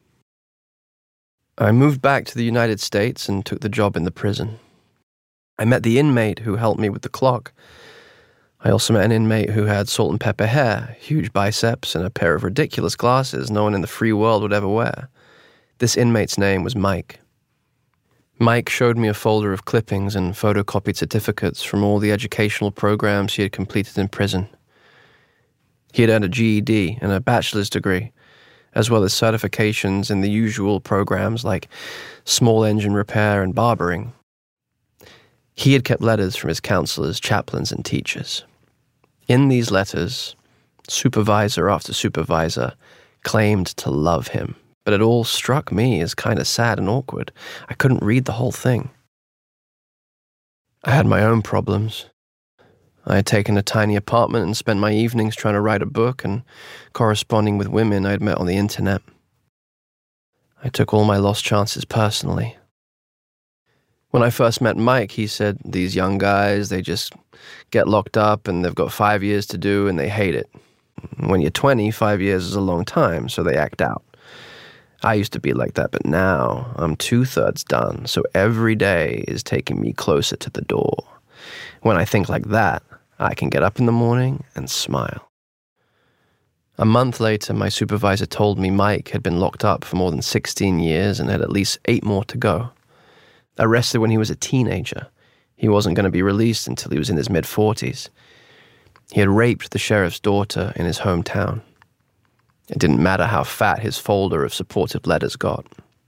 I moved back to the United States and took the job in the prison. I met the inmate who helped me with the clock. I also met an inmate who had salt and pepper hair, huge biceps, and a pair of ridiculous glasses no one in the free world would ever wear. This inmate's name was Mike. Mike showed me a folder of clippings and photocopied certificates from all the educational programs he had completed in prison. He had earned a G E D and a bachelor's degree, as well as certifications in the usual programs like small engine repair and barbering. He had kept letters from his counselors, chaplains, and teachers. In these letters, supervisor after supervisor claimed to love him, but it all struck me as kind of sad and awkward. I couldn't read the whole thing. I had my own problems. I had taken a tiny apartment and spent my evenings trying to write a book and corresponding with women I had met on the internet. I took all my lost chances personally. When I first met Mike, he said, these young guys, they just get locked up and they've got five years to do and they hate it. When you're twenty, five years is a long time, so they act out. I used to be like that, but now I'm two-thirds done, so every day is taking me closer to the door. When I think like that, I can get up in the morning and smile. A month later, my supervisor told me Mike had been locked up for more than sixteen years and had at least eight more to go. Arrested when he was a teenager, he wasn't going to be released until he was in his mid-forties. He had raped the sheriff's daughter in his hometown. It didn't matter how fat his folder of supportive letters got.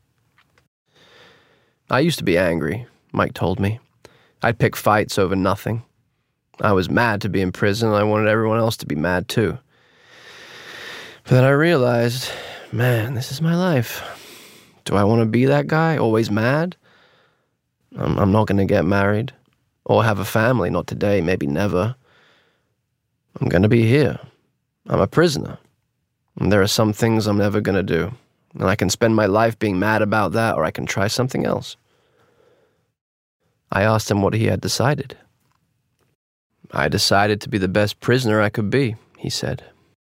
I used to be angry, Mike told me. I'd pick fights over nothing. I was mad to be in prison, and I wanted everyone else to be mad too. But then I realized, man, this is my life. Do I want to be that guy, always mad? I'm, I'm not going to get married or have a family, not today, maybe never. I'm going to be here. I'm a prisoner. And there are some things I'm never going to do. And I can spend my life being mad about that, or I can try something else. I asked him what he had decided. I decided to be the best prisoner I could be, he said.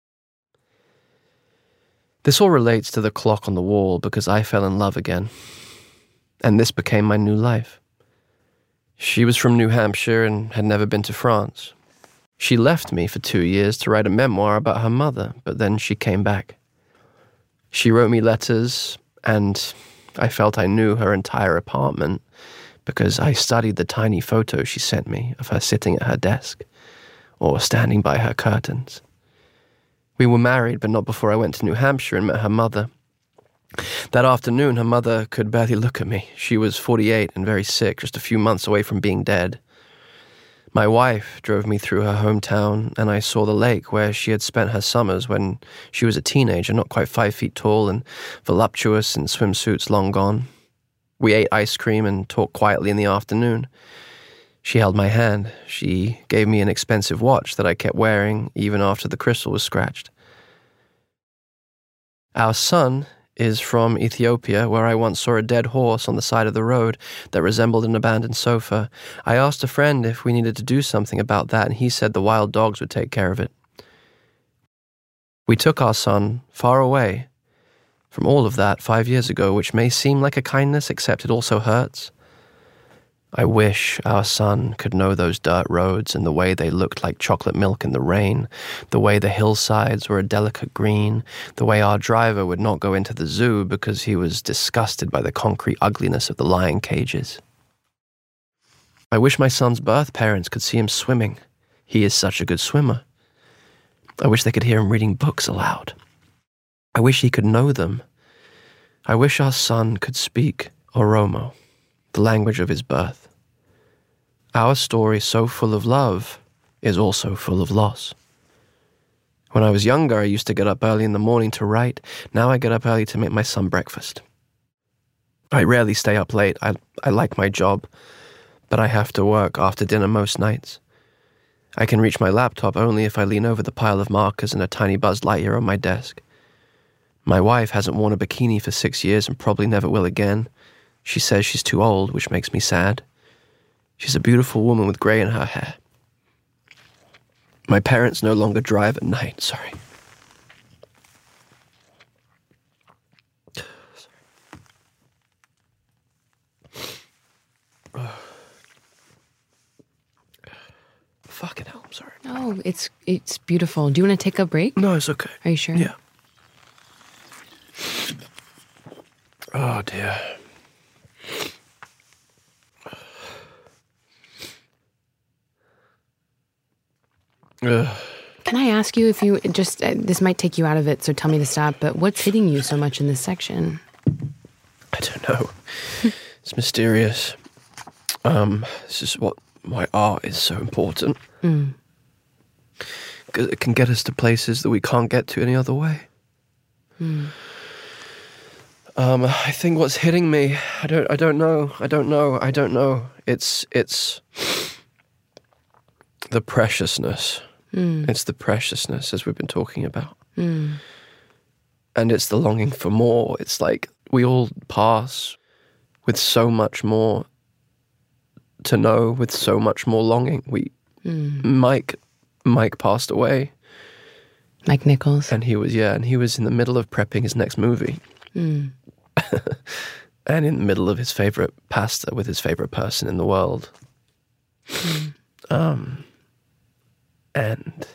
This all relates to the clock on the wall because I fell in love again. And this became my new life. She was from New Hampshire and had never been to France. She left me for two years to write a memoir about her mother, but then she came back. She wrote me letters, and I felt I knew her entire apartment because I studied the tiny photos she sent me of her sitting at her desk or standing by her curtains. We were married, but not before I went to New Hampshire and met her mother. That afternoon, her mother could barely look at me. She was forty-eight and very sick, just a few months away from being dead. My wife drove me through her hometown, and I saw the lake where she had spent her summers when she was a teenager, not quite five feet tall and voluptuous in swimsuits long gone. We ate ice cream and talked quietly in the afternoon. She held my hand. She gave me an expensive watch that I kept wearing even after the crystal was scratched. Our son is from Ethiopia, where I once saw a dead horse on the side of the road that resembled an abandoned sofa. I asked a friend if we needed to do something about that, and he said the wild dogs would take care of it. We took our son far away from all of that five years ago, which may seem like a kindness, except it also hurts. I wish our son could know those dirt roads and the way they looked like chocolate milk in the rain, the way the hillsides were a delicate green, the way our driver would not go into the zoo because he was disgusted by the concrete ugliness of the lion cages. I wish my son's birth parents could see him swimming. He is such a good swimmer. I wish they could hear him reading books aloud. I wish he could know them. I wish our son could speak Oromo, the language of his birth. Our story, so full of love, is also full of loss. When I was younger, I used to get up early in the morning to write. Now I get up early to make my son breakfast. I rarely stay up late. I, I like my job, but I have to work after dinner most nights. I can reach my laptop only if I lean over the pile of markers and a tiny Buzz Lightyear on my desk. My wife hasn't worn a bikini for six years and probably never will again. She says she's too old, which makes me sad. She's a beautiful woman with gray in her hair. My parents no longer drive at night, sorry. Fucking hell, I'm sorry. No, it's it's beautiful. Do you want to take a break? No, it's okay. Are you sure? Yeah. Oh, dear. Ugh. Can I ask ask you if you just, uh, this might take you out of it, so tell me to stop, but what's hitting you so much in this section? I don't know. It's mysterious. Um, this is what why art is so important. Mm. Because it can get us to places that we can't get to any other way. Mm. Um, I think what's hitting me, I don't, I don't know, I don't know, I don't know. It's, it's the preciousness. Mm. It's the preciousness, as we've been talking about. Mm. And it's the longing for more. It's like we all pass with so much more to know, with so much more longing. We, Mm. Mike, Mike passed away. Mike Nichols. And he was, yeah, and he was in the middle of prepping his next movie. Mm. And in the middle of his favorite pasta with his favorite person in the world. Mm. Um, and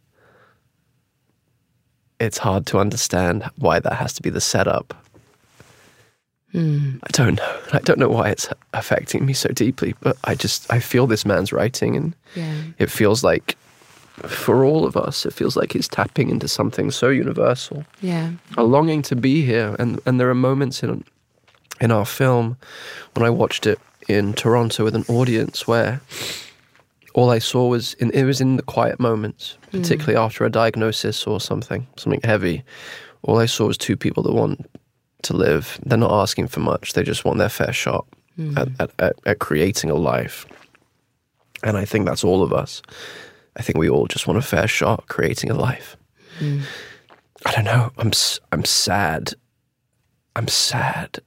it's hard to understand why that has to be the setup. Mm. I don't know. I don't know why it's affecting me so deeply, but I just, I feel this man's writing, and Yeah. it feels like, for all of us, it feels like he's tapping into something so universal. Yeah. A longing to be here. And, and there are moments in in our film, when I watched it in Toronto with an audience, where all I saw was, in, it was in the quiet moments, particularly Mm. after a diagnosis or something, something heavy. All I saw was two people that want to live. They're not asking for much. They just want their fair shot Mm. at, at, at, at creating a life. And I think that's all of us. I think we all just want a fair shot creating a life. Mm. I don't know. I'm s- I'm sad. I'm sad.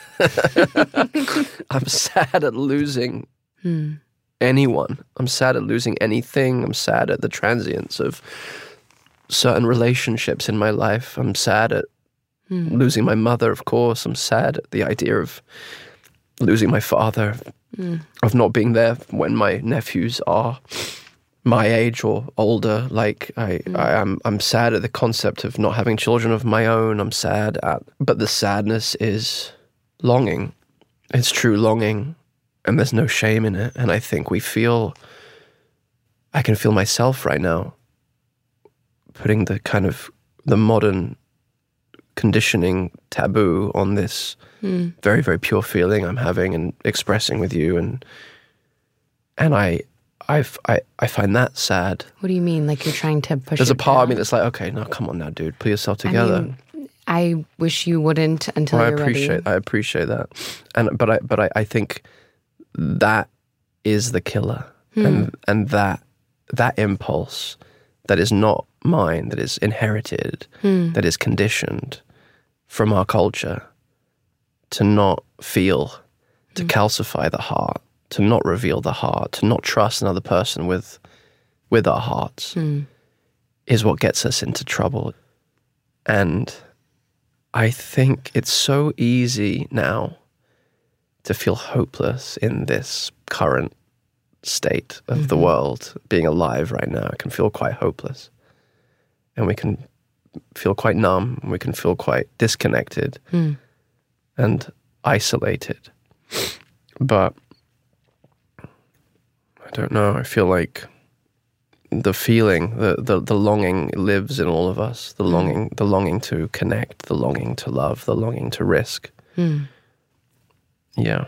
I'm sad at losing Mm. anyone. I'm sad at losing anything. I'm sad at the transience of certain relationships in my life. I'm sad at Mm. losing my mother, of course. I'm sad at the idea of losing my father, Mm. of not being there when my nephews are my age or older. Like I, Mm. I am, I'm sad at the concept of not having children of my own. I'm sad at, but the sadness is longing. It's true longing, and there's no shame in it. And I think we feel, I can feel myself right now putting the kind of the modern conditioning taboo on this Mm. very, very pure feeling I'm having and expressing with you. And, and I, I, I, I find that sad. What do you mean? Like you're trying to push There's a it part of me down? that's like, okay, now come on now, dude, pull yourself I together. mean, I wish you wouldn't until Well, I you're appreciate, ready. I appreciate that. And, but I, but I, I think that is the killer. Hmm. And, and that, that impulse that is not mine, that is inherited, Hmm. that is conditioned from our culture to not feel, to Hmm. calcify the heart, to not reveal the heart, to not trust another person with, with our hearts, Hmm. is what gets us into trouble. And I think it's so easy now to feel hopeless in this current state of Mm-hmm. the world. Being alive right now, it can feel quite hopeless. And we can feel quite numb, and we can feel quite disconnected Hmm. and isolated. But I don't know, I feel like the feeling, the, the, the longing lives in all of us. The longing, the longing to connect, the longing to love, the longing to risk. Hmm. Yeah.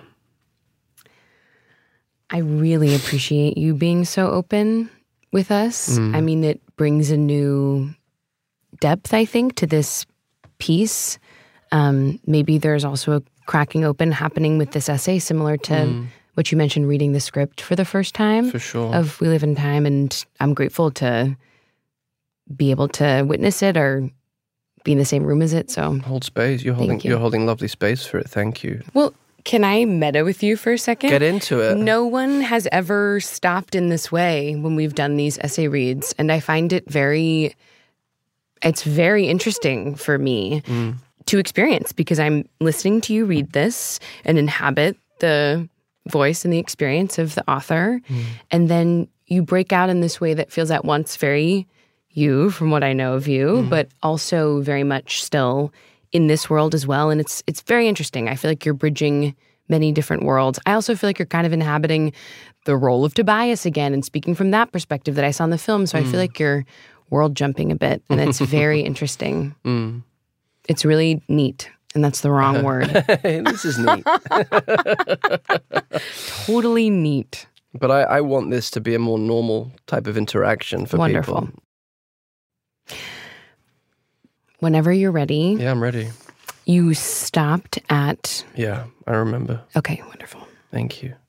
I really appreciate you being so open with us. Mm. I mean, it brings a new depth, I think, to this piece. Um, maybe there's also a cracking open happening with this essay, similar to Mm. what you mentioned, reading the script for the first time. For sure. Of We Live in Time, and I'm grateful to be able to witness it or be in the same room as it. So Hold space. You're holding, Thank you. you're holding lovely space for it. Thank you. Well, can I meta with you for a second? Get into it. No one has ever stopped in this way when we've done these essay reads, and I find it very, it's very interesting for me Mm. to experience, because I'm listening to you read this and inhabit the voice and the experience of the author, Mm. and then you break out in this way that feels at once very you, from what I know of you, Mm. but also very much still in this world as well. And it's it's very interesting. I feel like you're bridging many different worlds. I also feel like you're kind of inhabiting the role of Tobias again and speaking from that perspective that I saw in the film. So I Mm. feel like you're world jumping a bit, and it's very interesting. Mm. It's really neat, and that's the wrong word. This is neat. Totally neat. But I, I want this to be a more normal type of interaction for Wonderful. people. Whenever you're ready. Yeah, I'm ready. You stopped at... Yeah, I remember. Okay, wonderful. Thank you.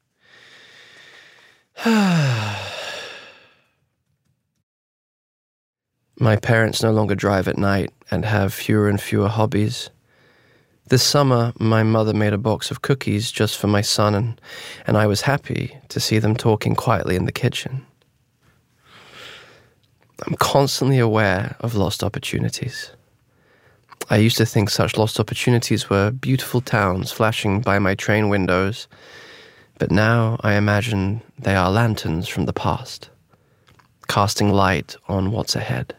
My parents no longer drive at night and have fewer and fewer hobbies. This summer, my mother made a box of cookies just for my son, and, and I was happy to see them talking quietly in the kitchen. I'm constantly aware of lost opportunities. I used to think such lost opportunities were beautiful towns flashing by my train windows, but now I imagine they are lanterns from the past, casting light on what's ahead.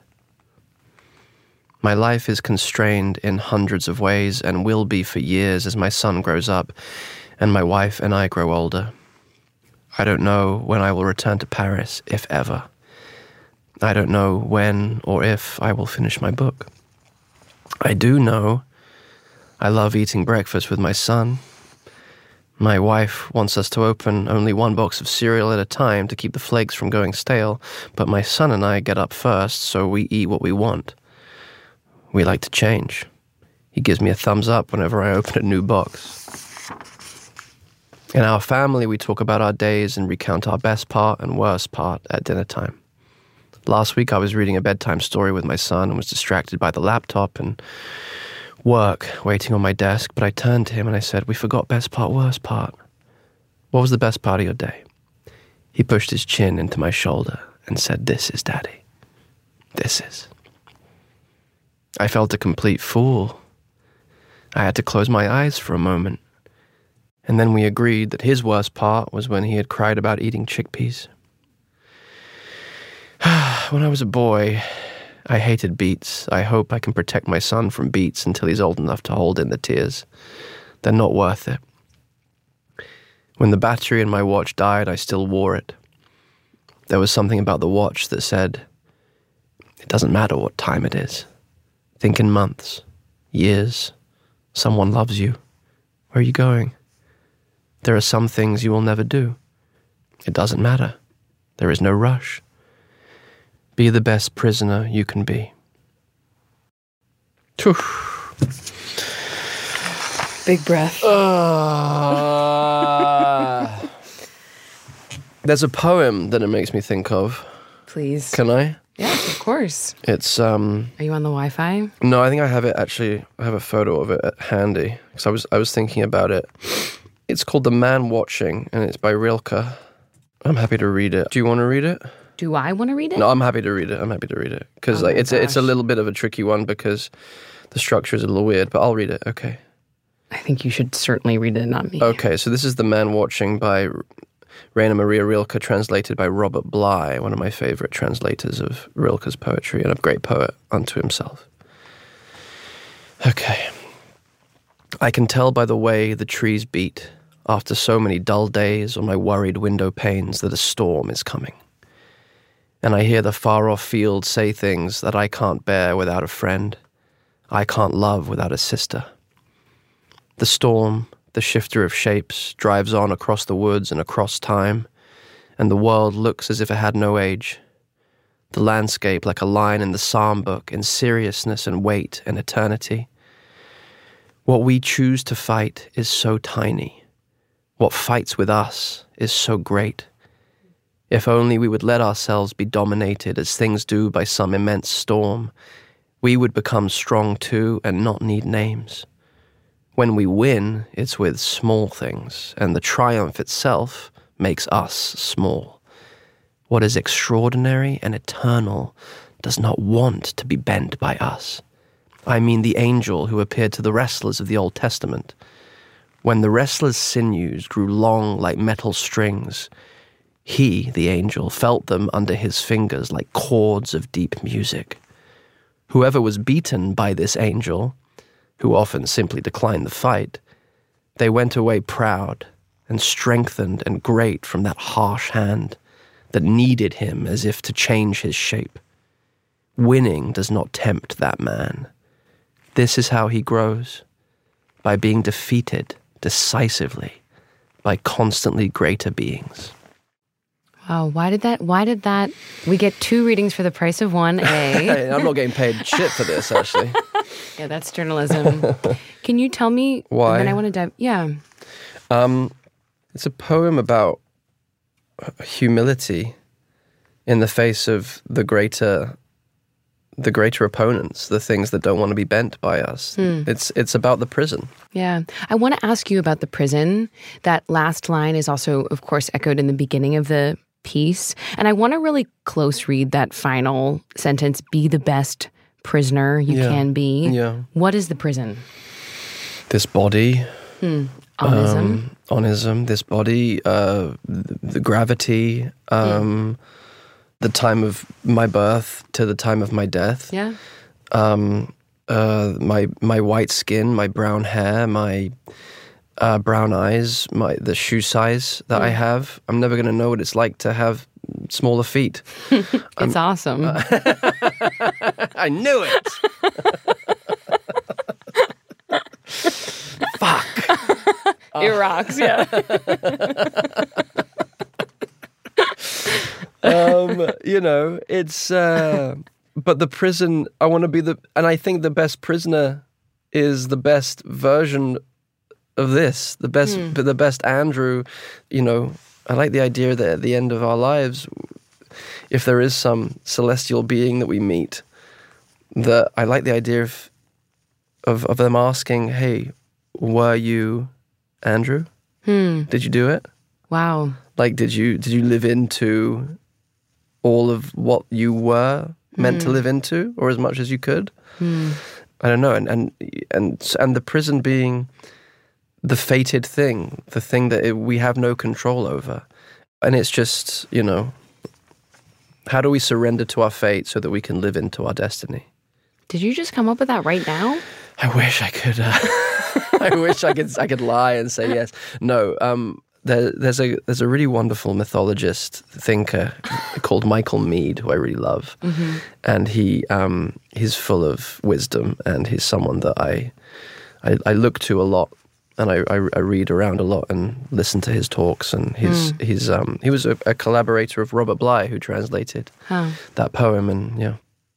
My life is constrained in hundreds of ways and will be for years as my son grows up and my wife and I grow older. I don't know when I will return to Paris, if ever. I don't know when or if I will finish my book. I do know I love eating breakfast with my son. My wife wants us to open only one box of cereal at a time to keep the flakes from going stale, but my son and I get up first, so we eat what we want. We like to change. He gives me a thumbs up whenever I open a new box. In our family, we talk about our days and recount our best part and worst part at dinner time. Last week, I was reading a bedtime story with my son and was distracted by the laptop and work waiting on my desk, but I turned to him and I said, "We forgot best part, worst part. What was the best part of your day?" He pushed his chin into my shoulder and said, "This is, Daddy. This is." I felt a complete fool. I had to close my eyes for a moment. And then we agreed that his worst part was when he had cried about eating chickpeas. When I was a boy, I hated beets. I hope I can protect my son from beets until he's old enough to hold in the tears. They're not worth it. When the battery in my watch died, I still wore it. There was something about the watch that said, "It doesn't matter what time it is. Think in months, years. Someone loves you. Where are you going? There are some things you will never do. It doesn't matter. There is no rush. Be the best prisoner you can be." Big breath. Uh, there's a poem that it makes me think of. Please. Can I? Yes, of course. It's, um... Are you on the Wi-Fi? No, I think I have it, actually, I have a photo of it handy, because I was, I was thinking about it. It's called The Man Watching, and it's by Rilke. I'm happy to read it. Do you want to read it? Do I want to read it? No, I'm happy to read it. I'm happy to read it. Because Oh like, my it's, a, it's a gosh. little bit of a tricky one, because the structure is a little weird, but I'll read it, okay. I think you should certainly read it, not me. Okay, so this is The Man Watching by Rainer Maria Rilke, translated by Robert Bly, one of my favorite translators of Rilke's poetry, and a great poet unto himself. Okay. I can tell by the way the trees beat, after so many dull days on my worried window panes, that a storm is coming. And I hear the far-off fields say things that I can't bear without a friend. I can't love without a sister. The storm, the shifter of shapes, drives on across the woods and across time, and the world looks as if it had no age. The landscape like a line in the psalm book, in seriousness and weight and eternity. What we choose to fight is so tiny. What fights with us is so great. If only we would let ourselves be dominated as things do by some immense storm, we would become strong too and not need names. When we win, it's with small things, and the triumph itself makes us small. What is extraordinary and eternal does not want to be bent by us. I mean the angel who appeared to the wrestlers of the Old Testament. When the wrestlers' sinews grew long like metal strings, he, the angel, felt them under his fingers like chords of deep music. Whoever was beaten by this angel, who often simply declined the fight, they went away proud and strengthened and great from that harsh hand that kneaded him as if to change his shape. winning does not tempt that man. This is how he grows, by being defeated decisively by constantly greater beings. Wow, why did that, why did that, we get two readings for the price of one, A. Hey, I'm not getting paid shit for this, actually. Yeah, that's journalism. Can you tell me why? And then I want to dive, yeah. Um, it's a poem about humility in the face of the greater the greater opponents, the things that don't want to be bent by us. Hmm. It's it's about the prison. Yeah. I want to ask you about the prison. That last line is also, of course, echoed in the beginning of the piece. And I want to really close read that final sentence, be the best prisoner you yeah. can be. Yeah. What is the prison? This body. Hmm. Onism. Um, onism, this body, uh, the, the gravity, um, yeah. the time of my birth to the time of my death. Yeah. Um, uh, my my white skin, my brown hair, my uh, brown eyes, my the shoe size that mm. I have. I'm never going to know what it's like to have smaller feet. It's awesome. Uh, I knew it. Fuck. It rocks, yeah. um, you know, it's, uh, but the prison, I want to be the, and I think the best prisoner is the best version of this, the best, mm. the best Andrew. You know, I like the idea that at the end of our lives, if there is some celestial being that we meet, that I like the idea of, of, of them asking, hey, were you Andrew? Hmm. Did you do it? Wow. Like, did you did you live into all of what you were meant mm. to live into, or as much as you could? Mm. I don't know. And, and and and the prison being the fated thing, the thing that it, we have no control over. And it's just, you know, how do we surrender to our fate so that we can live into our destiny? Did you just come up with that right now? I wish I could. Uh, I wish I could. I could lie and say yes. No. Um. There, there's a there's a really wonderful mythologist thinker called Michael Meade, who I really love, mm-hmm. and he um he's full of wisdom, and he's someone that I I, I look to a lot, and I, I I read around a lot and listen to his talks, and he's mm. he's um he was a, a collaborator of Robert Bly, who translated huh. that poem, and yeah.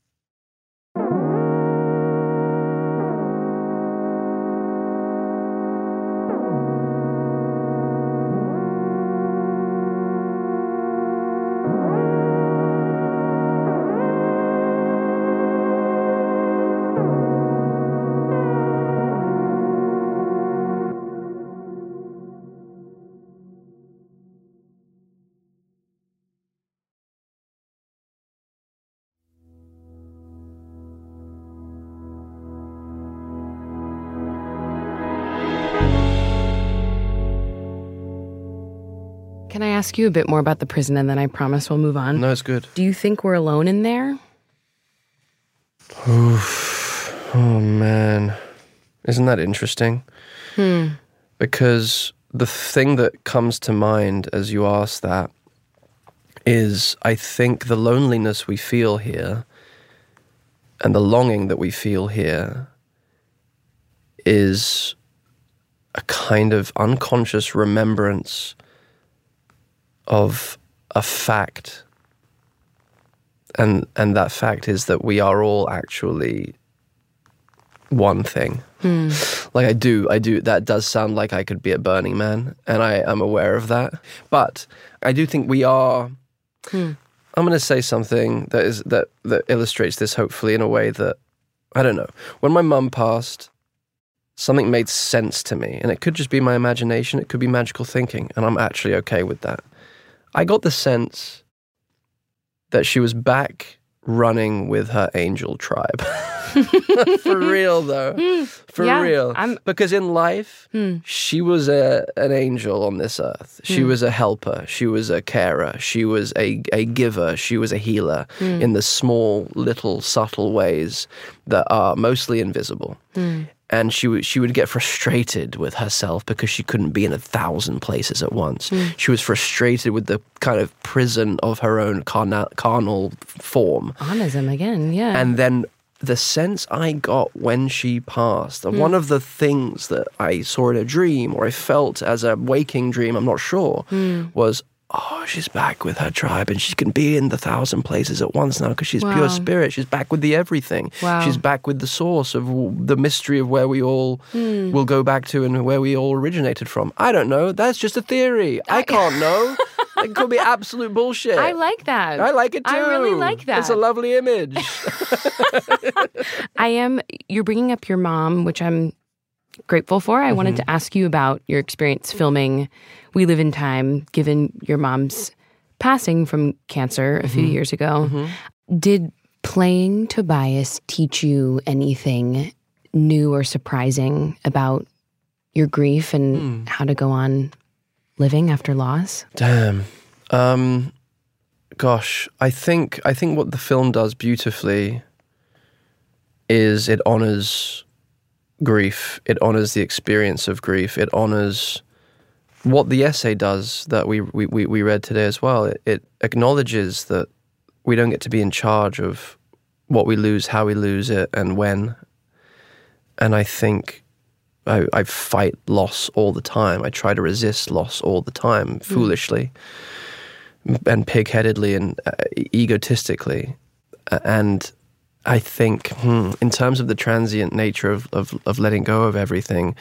Can I ask you a bit more about the prison, and then I promise we'll move on? No, it's good. Do you think we're alone in there? Oof. Oh, man. Isn't that interesting? Hmm. Because the thing that comes to mind as you ask that is, I think, the loneliness we feel here and the longing that we feel here is a kind of unconscious remembrance of a fact, and and that fact is that we are all actually one thing. Hmm. Like I do, I do. That does sound like I could be at Burning Man, and I am aware of that. But I do think we are. Hmm. I'm going to say something that is that that illustrates this, hopefully, in a way that I don't know. When my mum passed, something made sense to me, and it could just be my imagination. It could be magical thinking, and I'm actually okay with that. I got the sense that she was back running with her angel tribe. For real, though. Mm, For yeah, real. I'm... Because in life, mm. she was a, an angel on this earth. She mm. was a helper. She was a carer. She was a, a giver. She was a healer mm. in the small, little, subtle ways that are mostly invisible. Mm. And she would she would get frustrated with herself because she couldn't be in a thousand places at once. Mm. She was frustrated with the kind of prison of her own carnal, carnal form. Onism again, yeah. And then the sense I got when she passed, and mm. one of the things that I saw in a dream, or I felt as a waking dream, I'm not sure, mm. was, oh, she's back with her tribe, and she can be in the thousand places at once now because she's wow. pure spirit. She's back with the everything. Wow. She's back with the source of the mystery of where we all mm. will go back to and where we all originated from. I don't know. That's just a theory. I, I can't know. It could be absolute bullshit. I like that. I like it too. I really like that. It's a lovely image. I am, you're bringing up your mom, which I'm grateful for. I mm-hmm. wanted to ask you about your experience filming We Live in Time, given your mom's passing from cancer a mm-hmm. few years ago. Mm-hmm. Did playing Tobias teach you anything new or surprising about your grief and mm. how to go on living after loss? Damn. Um, gosh, I think I think what the film does beautifully is it honors grief. It honors the experience of grief. It honors what the essay does that we we, we read today as well. It, it acknowledges that we don't get to be in charge of what we lose, how we lose it, and when. And I think I, I fight loss all the time. I try to resist loss all the time, mm. foolishly and pig-headedly and uh, egotistically. And I think, hmm, in terms of the transient nature of, of, of letting go of everything,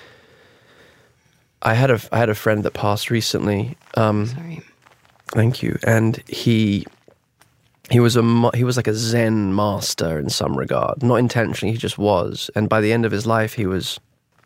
I had a I had a friend that passed recently. Um, Sorry. Thank you. And he he was a he was like a Zen master in some regard. Not intentionally, he just was. And by the end of his life, he was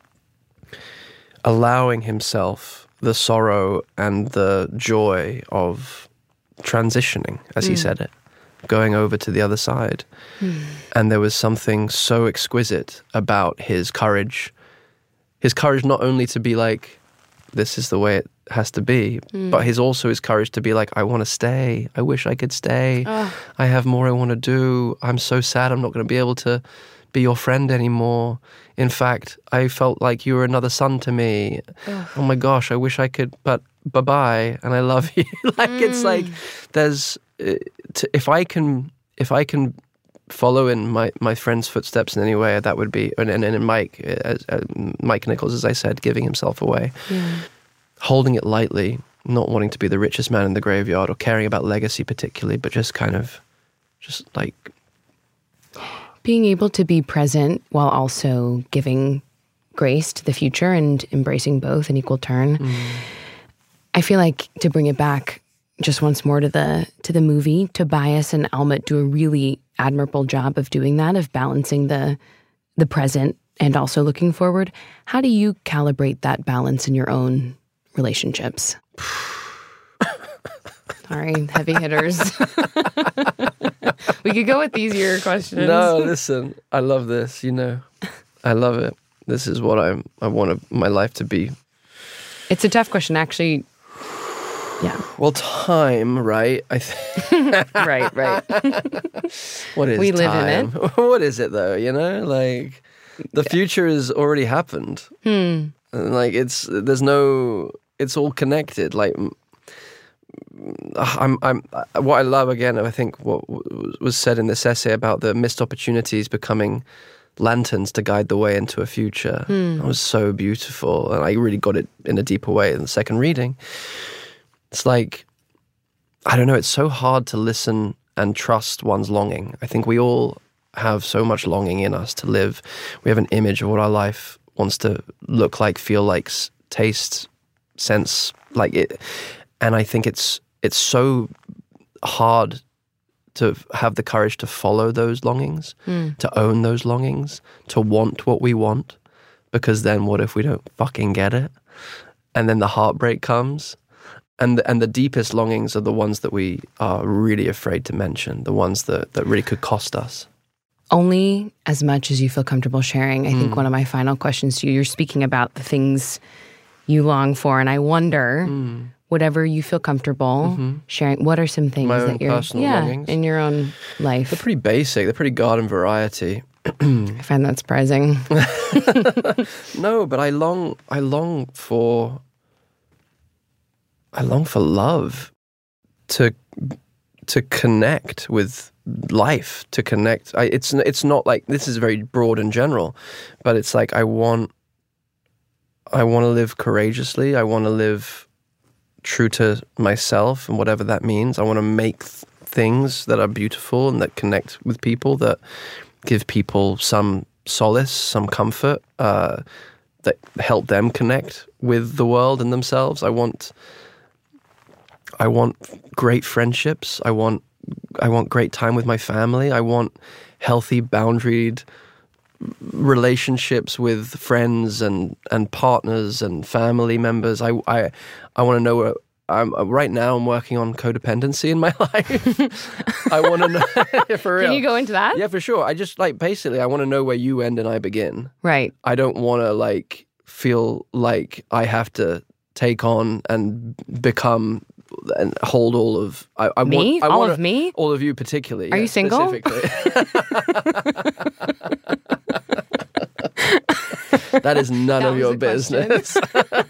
allowing himself the sorrow and the joy of transitioning, as mm. he said it, going over to the other side. Mm. And there was something so exquisite about his courage. His courage not only to be like, this is the way it has to be, mm. but his also his courage to be like, I want to stay. I wish I could stay. Oh. I have more I want to do. I'm so sad I'm not going to be able to be your friend anymore. In fact, I felt like you were another son to me. Ugh. Oh my gosh, I wish I could, but bye-bye, and I love you. Like, mm. it's like, there's, uh, to, if I can, if I can follow in my, my friend's footsteps in any way, that would be, and, and, and Mike, uh, uh, Mike Nichols, as I said, giving himself away, yeah. holding it lightly, not wanting to be the richest man in the graveyard or caring about legacy particularly, but just kind of, just like, being able to be present while also giving grace to the future and embracing both in equal turn. Mm. I feel like, to bring it back just once more to the to the movie, Tobias and Almut do a really admirable job of doing that, of balancing the the present and also looking forward. How do you calibrate that balance in your own relationships? Sorry, heavy hitters. We could go with easier questions. No, listen, I love this, you know. I love it. This is what I'm, I want my life to be. It's a tough question, actually. Yeah. Well, time, right? I th- right, right. What is we live time? in it. What is it, though, you know? Like, the future has already happened. Hmm. And, like, it's, there's no, it's all connected. Like, I'm, I'm, what I love, again, I think what was said in this essay about the missed opportunities becoming lanterns to guide the way into a future. Mm. That was so beautiful. And I really got it in a deeper way in the second reading. It's like, I don't know, it's so hard to listen and trust one's longing. I think we all have so much longing in us to live. We have an image of what our life wants to look like, feel like, taste, sense, like it. And I think it's it's so hard to have the courage to follow those longings, mm. to own those longings, to want what we want, because then what if we don't fucking get it? And then the heartbreak comes. And the, and the deepest longings are the ones that we are really afraid to mention, the ones that, that really could cost us. Only as much as you feel comfortable sharing. I mm. think one of my final questions to you, you're speaking about the things you long for, and I wonder... Mm. Whatever you feel comfortable mm-hmm. sharing, what are some things My that own you're personal yeah, longings. in your own life? They're pretty basic. They're pretty garden variety. I find that surprising. No, but I long, I long for, I long for love, to, to connect with life, to connect. I, it's, it's not like, this is very broad and general, but it's like I want, I want to live courageously. I want to live true to myself, and whatever that means. I want to make th- things that are beautiful and that connect with people, that give people some solace, some comfort, uh, that help them connect with the world and themselves. I want, I want great friendships. I want, I want great time with my family. I want healthy, boundaried relationships with friends and, and partners and family members. I, I, I want to know where, I'm, right now I'm working on codependency in my life. I want to know, for real. Can you go into that? Yeah, for sure. I just, like, basically, I want to know where you end and I begin. Right. I don't want to, like, feel like I have to take on and become and hold all of... I, I me? Want, I all wanna, of me? All of you particularly. Are yeah, you single? Specifically. That is none That of your was a business.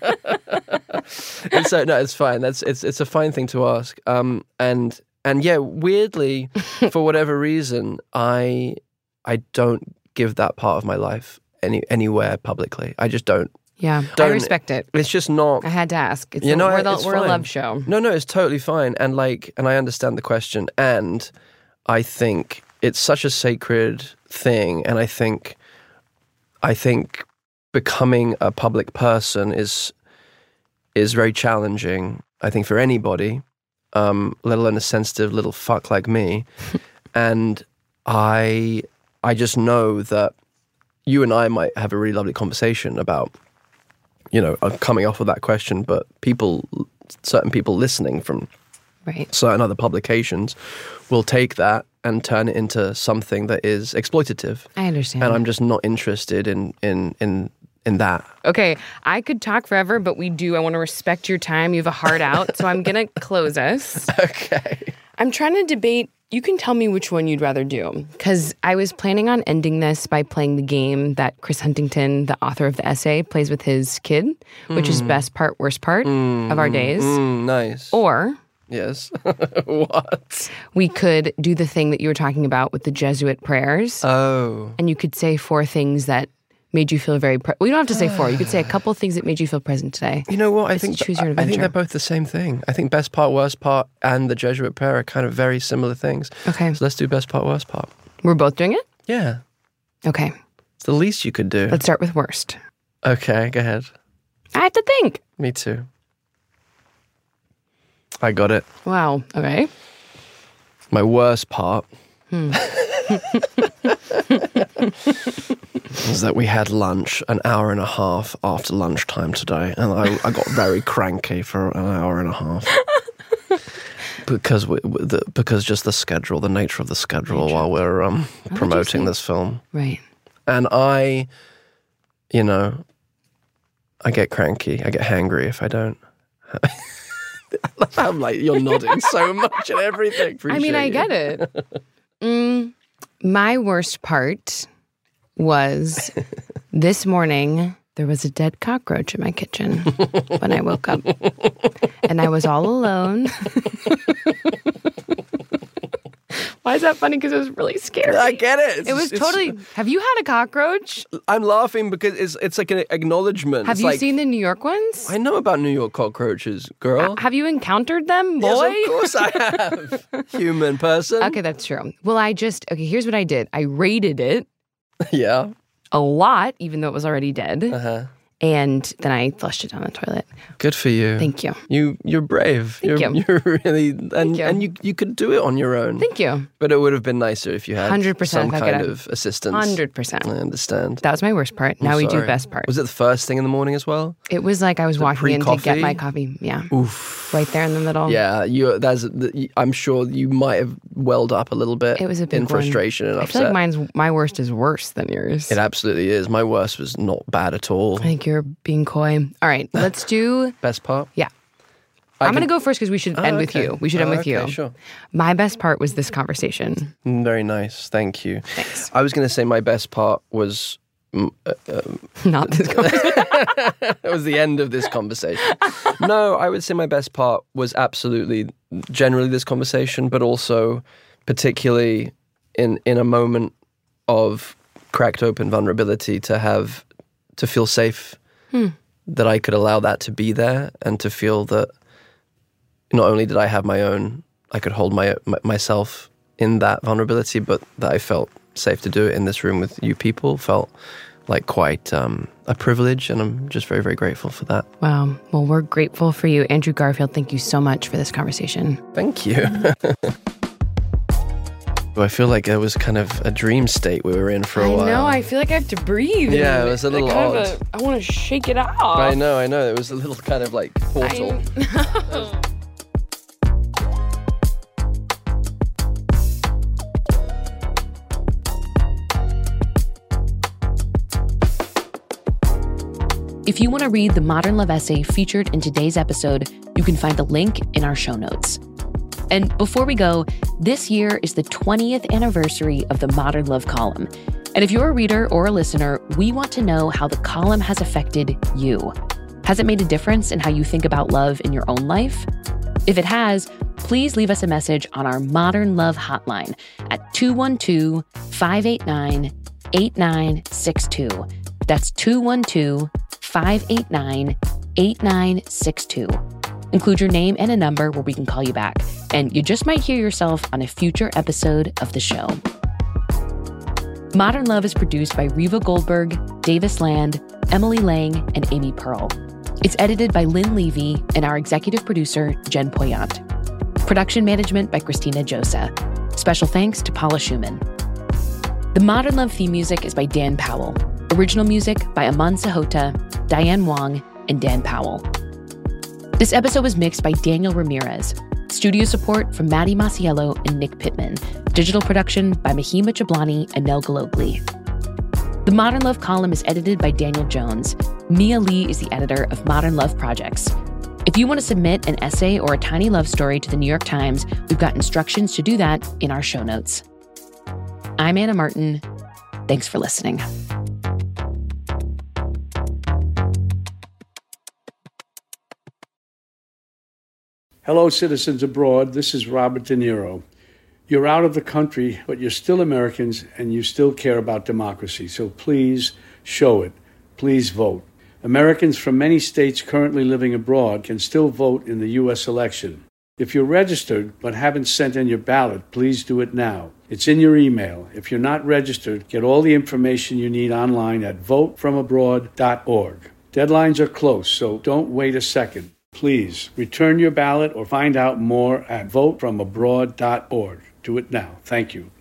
And so no, it's fine. That's it's it's a fine thing to ask. Um, and and yeah, weirdly, for whatever reason, I I don't give that part of my life any anywhere publicly. I just don't. Yeah, don't, I respect it. It's just not. I had to ask. It's you know, a, we're, the, it's we're a fine. love show. No, no, it's totally fine. And like, and I understand the question. And I think it's such a sacred thing. And I think, I think becoming a public person is is very challenging, I think, for anybody, um, let alone a sensitive little fuck like me. And I I just know that you and I might have a really lovely conversation about, you know, coming off of that question, but people, certain people listening from right. certain other publications will take that and turn it into something that is exploitative. I understand. And I'm just not interested in in in in that. Okay, I could talk forever, but we do. I want to respect your time. You have a heart out, so I'm going to close us. Okay. I'm trying to debate. You can tell me which one you'd rather do, because I was planning on ending this by playing the game that Chris Huntington, the author of the essay, plays with his kid, which mm. is best part, worst part mm. of our days. Mm, nice. Or... Yes. What? We could do the thing that you were talking about with the Jesuit prayers. Oh. And you could say four things that made you feel very... Pre- well, you don't have to say four. You could say a couple of things that made you feel present today. You know what? I It's think choose your I adventure. think they're both the same thing. I think best part, worst part, and the Jesuit prayer are kind of very similar things. Okay. So let's do best part, worst part. We're both doing it? Yeah. Okay. It's the least you could do. Let's start with worst. Okay, go ahead. I have to think. Me too. I got it. Wow. Okay. My worst part Hmm. was that we had lunch an hour and a half after lunchtime today, and I, I got very cranky for an hour and a half. Because we, the, because just the schedule, the nature of the schedule nature. while we're um, promoting this film. Right. And I, you know, I get cranky, I get hangry if I don't. I'm like, you're nodding so much at everything. Appreciate I mean, I you. get it. Mm, my worst part was this morning, there was a dead cockroach in my kitchen when I woke up. And I was all alone. Why is that funny? Because it was really scary. I get it. It's, it was it's, totally... Have you had a cockroach? I'm laughing because it's it's like an acknowledgement. Have it's you like, seen the New York ones? I know about New York cockroaches, girl. Uh, have you encountered them, boy? Yes, of course I have. Human person. Okay, that's true. Well, I just... Okay, here's what I did. I raided it. Yeah. A lot, even though it was already dead. Uh-huh. And then I flushed it down the toilet. Good for you. Thank you. You you're brave. Thank you're, you. You're really and you. and you you could do it on your own. Thank you. But it would have been nicer if you had one hundred percent some if I kind could of assistance. one hundred percent. I understand. That was my worst part. I'm Now we do sorry. best part. Was it the first thing in the morning as well? It was like I was The walking in to pre-coffee? get my coffee. Yeah. Oof. Right there in the middle. Yeah, you. That's. I'm sure you might have welled up a little bit. It was a big in frustration one. and I upset. feel like mine's my worst is worse than yours. It absolutely is. My worst was not bad at all. I think you're being coy. All right, let's do best part. Yeah. I'm going to go first because we should Oh, end with okay. you. We should end Oh, with okay, you. sure. My best part was this conversation. Very nice. Thank you. Thanks. I was going to say my best part was mm, uh, um, not this conversation. It was the end of this conversation. No, I would say my best part was absolutely generally this conversation, but also particularly in in a moment of cracked open vulnerability to have to feel safe, Hmm. that I could allow that to be there and to feel that not only did I have my own, I could hold my, my myself in that vulnerability, but that I felt safe to do it in this room with you people felt like quite um, a privilege, and I'm just very, very grateful for that. Wow. Well, we're grateful for you. Andrew Garfield, thank you so much for this conversation. Thank you. I feel like it was kind of a dream state we were in for a I while. know. I feel like I have to breathe. Yeah, it was a little kind of odd. a- I want to shake it off. I know, I know. It was a little kind of like portal. If you want to read the Modern Love essay featured in today's episode, you can find a link in our show notes. And before we go, this year is the twentieth anniversary of the Modern Love column. And if you're a reader or a listener, we want to know how the column has affected you. Has it made a difference in how you think about love in your own life? If it has, please leave us a message on our Modern Love hotline at two one two, five eight nine, eight nine six two. That's two one two, five eight nine, eight nine six two. Include your name and a number where we can call you back, and you just might hear yourself on a future episode of the show. Modern Love is produced by Reva Goldberg, Davis Land, Emily Lang, and Amy Pearl. It's edited by Lynn Levy and our executive producer, Jen Poyant. Production management by Christina Josa. Special thanks to Paula Schumann. The Modern Love theme music is by Dan Powell. Original music by Aman Sahota, Diane Wong, and Dan Powell. This episode was mixed by Daniel Ramirez. Studio support from Maddie Masiello and Nick Pittman. Digital production by Mahima Jablani and Nel Galogli. The Modern Love column is edited by Daniel Jones. Mia Lee is the editor of Modern Love Projects. If you want to submit an essay or a tiny love story to the New York Times, we've got instructions to do that in our show notes. I'm Anna Martin. Thanks for listening. Hello, citizens abroad. This is Robert De Niro. You're out of the country, but you're still Americans and you still care about democracy. So please show it. Please vote. Americans from many states currently living abroad can still vote in the U S election. If you're registered but haven't sent in your ballot, please do it now. It's in your email. If you're not registered, get all the information you need online at vote from abroad dot org. Deadlines are close, so don't wait a second. Please return your ballot or find out more at vote from abroad dot org. Do it now. Thank you.